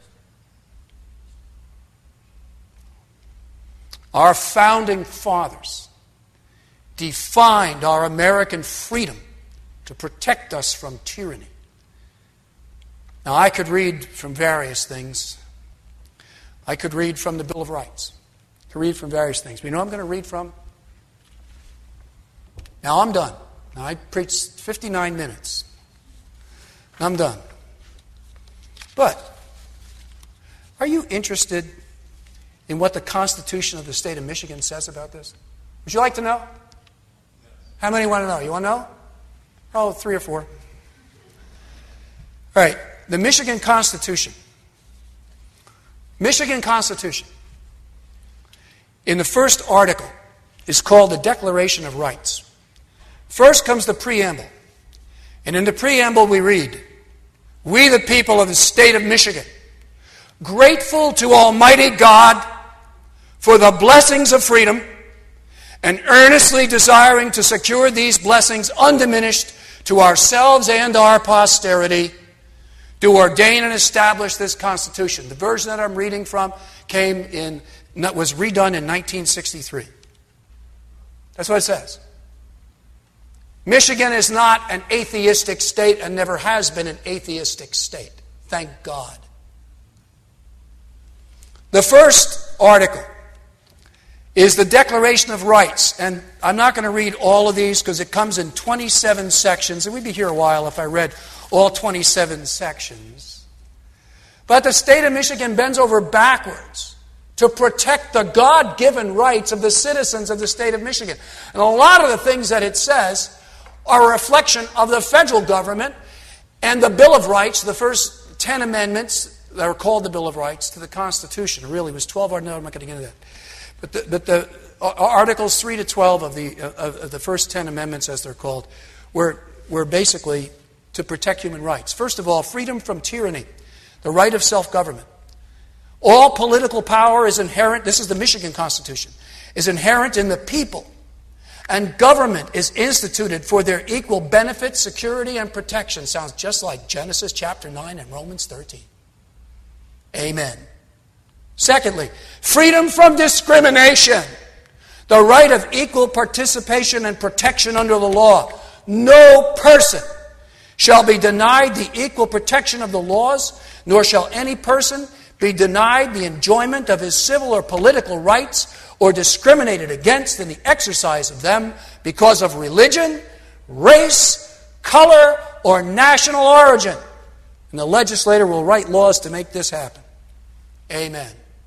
Our founding fathers defined our American freedom to protect us from tyranny. Now, I could read from various things. I could read from the Bill of Rights. I could read from various things. But you know what I'm going to read from? Now, I'm done. Now, I preached 59 minutes. I'm done. But, are you interested in what the Constitution of the state of Michigan says about this? Would you like to know? How many want to know? You want to know? Oh, 3 or 4. All right. The Michigan Constitution. Michigan Constitution, in the first article, is called the Declaration of Rights. First comes the preamble. And in the preamble we read, "We the people of the state of Michigan, grateful to Almighty God for the blessings of freedom and earnestly desiring to secure these blessings undiminished to ourselves and our posterity, do ordain and establish this Constitution." The version that I'm reading from was redone in 1963. That's what it says. Michigan is not an atheistic state and never has been an atheistic state. Thank God. The first article is the Declaration of Rights. And I'm not going to read all of these because it comes in 27 sections. And we'd be here a while if I read all 27 sections. But the state of Michigan bends over backwards to protect the God-given rights of the citizens of the state of Michigan. And a lot of the things that it says are a reflection of the federal government and the Bill of Rights, the first 10 amendments that are called the Bill of Rights to the Constitution. It really was 12, no, I'm not going to get into that. But the Articles 3 to 12 of the first 10 amendments, as they're called, were basically to protect human rights. First of all, freedom from tyranny, the right of self-government. All political power is inherent, this is the Michigan Constitution, is inherent in the people. And government is instituted for their equal benefit, security, and protection. Sounds just like Genesis chapter 9 and Romans 13. Amen. Secondly, freedom from discrimination. The right of equal participation and protection under the law. No person shall be denied the equal protection of the laws, nor shall any person be denied the enjoyment of his civil or political rights or discriminated against in the exercise of them because of religion, race, color, or national origin. And the legislator will write laws to make this happen. Amen.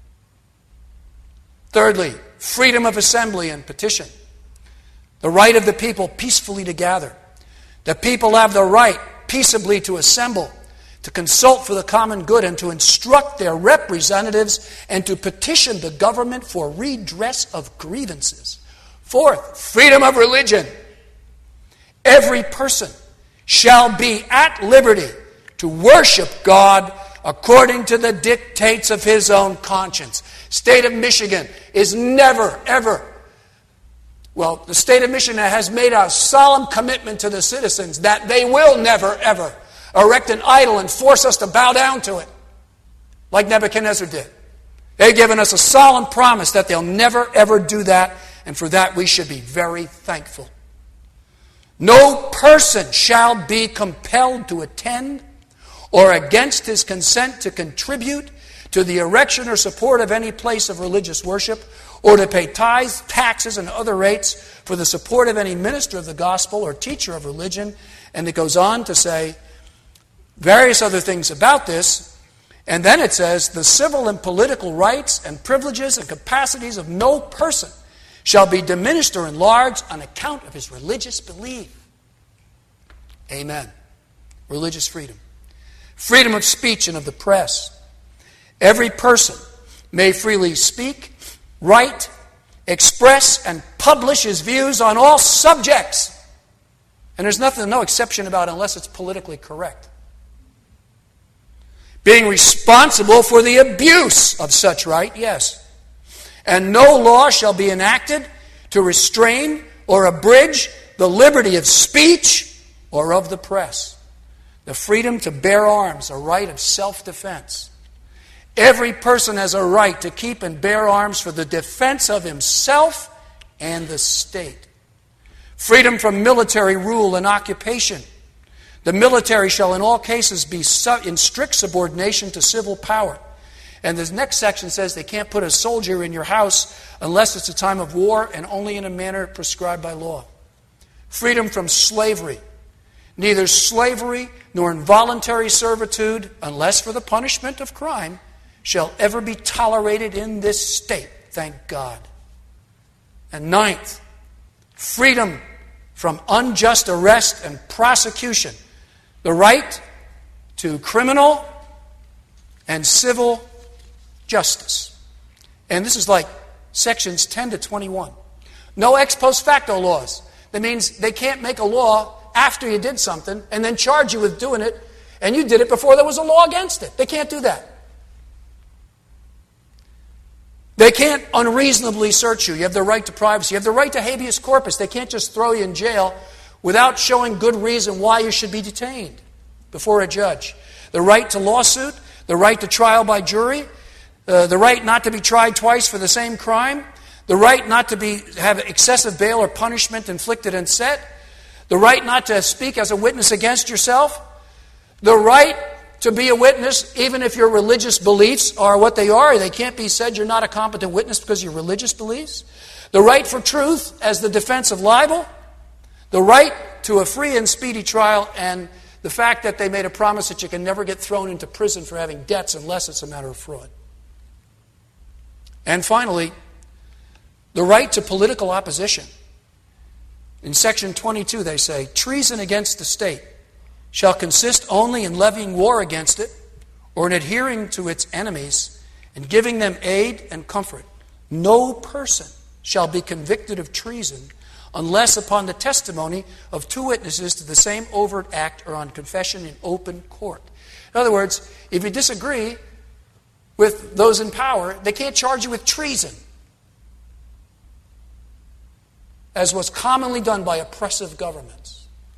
Thirdly, freedom of assembly and petition. The right of the people peacefully to gather. The people have the right peaceably to assemble, to consult for the common good, and to instruct their representatives, and to petition the government for redress of grievances. Fourth, freedom of religion. Every person shall be at liberty to worship God according to the dictates of his own conscience. State of Michigan is never, ever, well, the state of Michigan has made a solemn commitment to the citizens that they will never, ever erect an idol and force us to bow down to it, like Nebuchadnezzar did. They've given us a solemn promise that they'll never, ever do that, and for that we should be very thankful. No person shall be compelled to attend or against his consent to contribute to the erection or support of any place of religious worship, or to pay tithes, taxes, and other rates for the support of any minister of the gospel or teacher of religion. And it goes on to say various other things about this. And then it says, the civil and political rights and privileges and capacities of no person shall be diminished or enlarged on account of his religious belief. Amen. Religious freedom. Freedom of speech and of the press. Every person may freely speak, write, express, and publish his views on all subjects. And there's no exception about it unless it's politically correct. Being responsible for the abuse of such right, yes. And no law shall be enacted to restrain or abridge the liberty of speech or of the press. The freedom to bear arms, a right of self-defense. Every person has a right to keep and bear arms for the defense of himself and the state. Freedom from military rule and occupation. The military shall in all cases be in strict subordination to civil power. And this next section says they can't put a soldier in your house unless it's a time of war and only in a manner prescribed by law. Freedom from slavery. Neither slavery nor involuntary servitude, unless for the punishment of crime, shall ever be tolerated in this state, thank God. And ninth, freedom from unjust arrest and prosecution. The right to criminal and civil justice. And this is like sections 10 to 21. No ex post facto laws. That means they can't make a law after you did something and then charge you with doing it, and you did it before there was a law against it. They can't do that. They can't unreasonably search you. You have the right to privacy. You have the right to habeas corpus. They can't just throw you in jail without showing good reason why you should be detained before a judge. The right to lawsuit, the right to trial by jury, the right not to be tried twice for the same crime, the right not to have excessive bail or punishment inflicted and set, the right not to speak as a witness against yourself, the right to be a witness even if your religious beliefs are what they are. They can't be said you're not a competent witness because of your religious beliefs. The right for truth as the defense of libel. The right to a free and speedy trial, and the fact that they made a promise that you can never get thrown into prison for having debts unless it's a matter of fraud. And finally, the right to political opposition. In section 22 they say, treason against the state shall consist only in levying war against it, or in adhering to its enemies, and giving them aid and comfort. No person shall be convicted of treason unless upon the testimony of two witnesses to the same overt act or on confession in open court. In other words, if you disagree with those in power, they can't charge you with treason, as was commonly done by oppressive governments.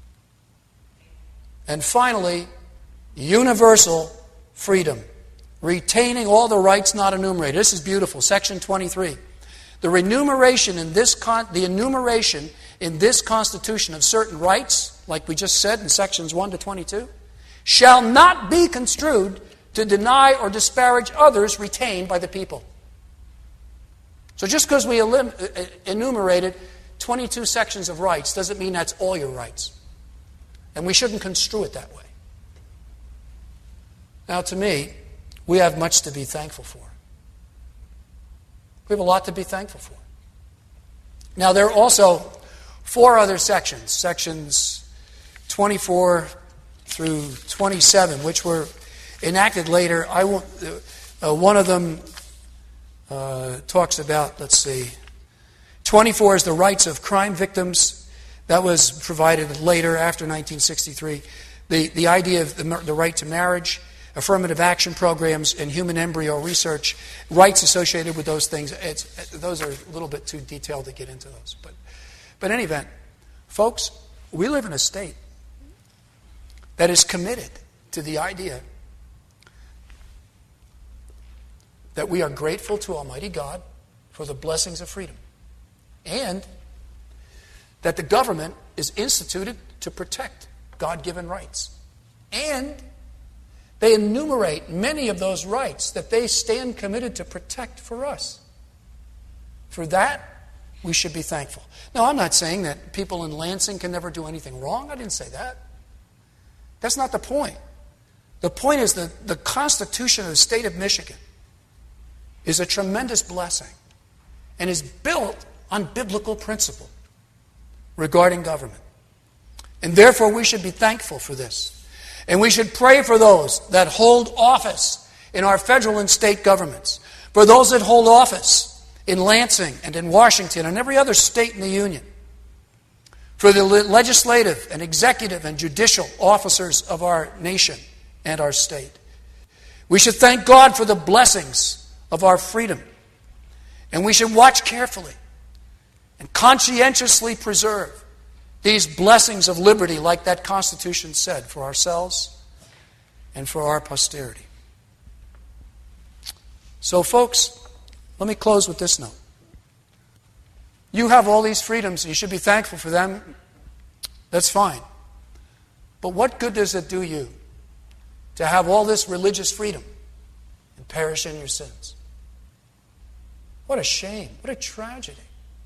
And finally, universal freedom, retaining all the rights not enumerated. This is beautiful. Section 23. The enumeration in this Constitution of certain rights like we just said in sections 1 to 22, shall not be construed to deny or disparage others retained by the people. So just because we enumerated 22 sections of rights doesn't mean that's all your rights. And we shouldn't construe it that way. Now, to me, we have much to be thankful for. We have a lot to be thankful for. Now, there are also 4 other sections, sections 24 through 27, which were enacted later. One of them talks about, 24 is the rights of crime victims. That was provided later, after 1963. The idea of the right to marriage, affirmative action programs, and human embryo research, rights associated with those things. Those are a little bit too detailed to get into those. But in any event, folks, we live in a state that is committed to the idea that we are grateful to Almighty God for the blessings of freedom, and that the government is instituted to protect God-given rights. And they enumerate many of those rights that they stand committed to protect for us. For that, we should be thankful. Now, I'm not saying that people in Lansing can never do anything wrong. I didn't say that. That's not the point. The point is that the Constitution of the state of Michigan is a tremendous blessing and is built on biblical principle regarding government. And therefore, we should be thankful for this. And we should pray for those that hold office in our federal and state governments, for those that hold office in Lansing and in Washington and every other state in the Union, for the legislative and executive and judicial officers of our nation and our state. We should thank God for the blessings of our freedom. And we should watch carefully and conscientiously preserve these blessings of liberty, like that Constitution said, for ourselves and for our posterity. So, folks, let me close with this note. You have all these freedoms, and you should be thankful for them. That's fine. But what good does it do you to have all this religious freedom and perish in your sins? What a shame. What a tragedy.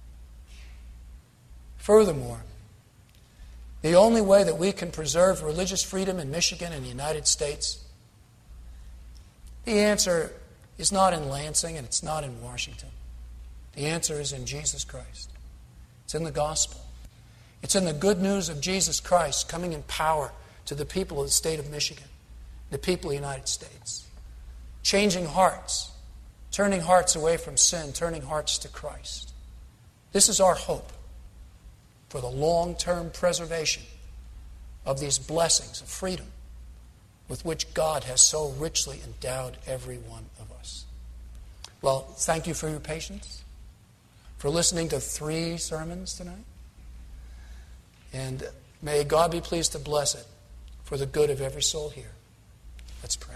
Furthermore, the only way that we can preserve religious freedom in Michigan and the United States, the answer is not in Lansing and it's not in Washington. The answer is in Jesus Christ. It's in the gospel. It's in the good news of Jesus Christ coming in power to the people of the state of Michigan, the people of the United States, changing hearts, turning hearts away from sin, turning hearts to Christ. This is our hope for the long-term preservation of these blessings of freedom with which God has so richly endowed every one of us. Well, thank you for your patience, for listening to 3 sermons tonight. And may God be pleased to bless it for the good of every soul here. Let's pray.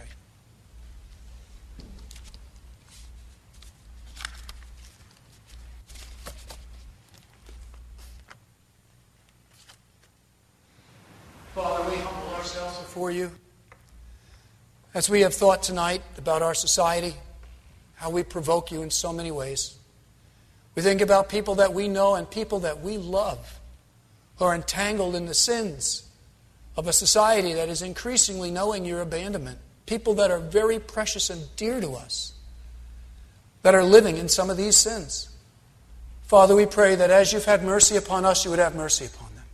Father, we humble ourselves before you as we have thought tonight about our society, how we provoke you in so many ways. We think about people that we know and people that we love who are entangled in the sins of a society that is increasingly knowing your abandonment. People that are very precious and dear to us that are living in some of these sins. Father, we pray that as you've had mercy upon us, you would have mercy upon them.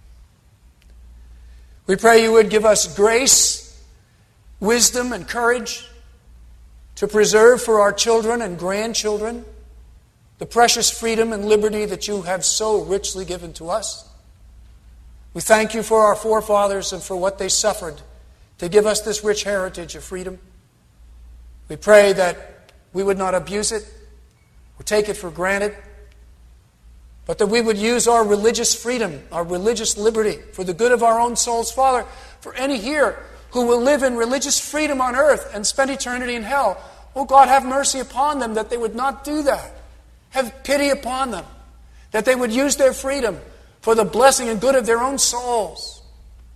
We pray you would give us grace, wisdom, and courage to preserve for our children and grandchildren the precious freedom and liberty that you have so richly given to us. We thank you for our forefathers and for what they suffered to give us this rich heritage of freedom. We pray that we would not abuse it or take it for granted, but that we would use our religious freedom, our religious liberty, for the good of our own souls. Father, for any here who will live in religious freedom on earth and spend eternity in hell, oh God, have mercy upon them that they would not do that. Have pity upon them, that they would use their freedom for the blessing and good of their own souls.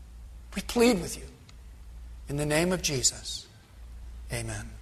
We plead with you. In the name of Jesus, amen.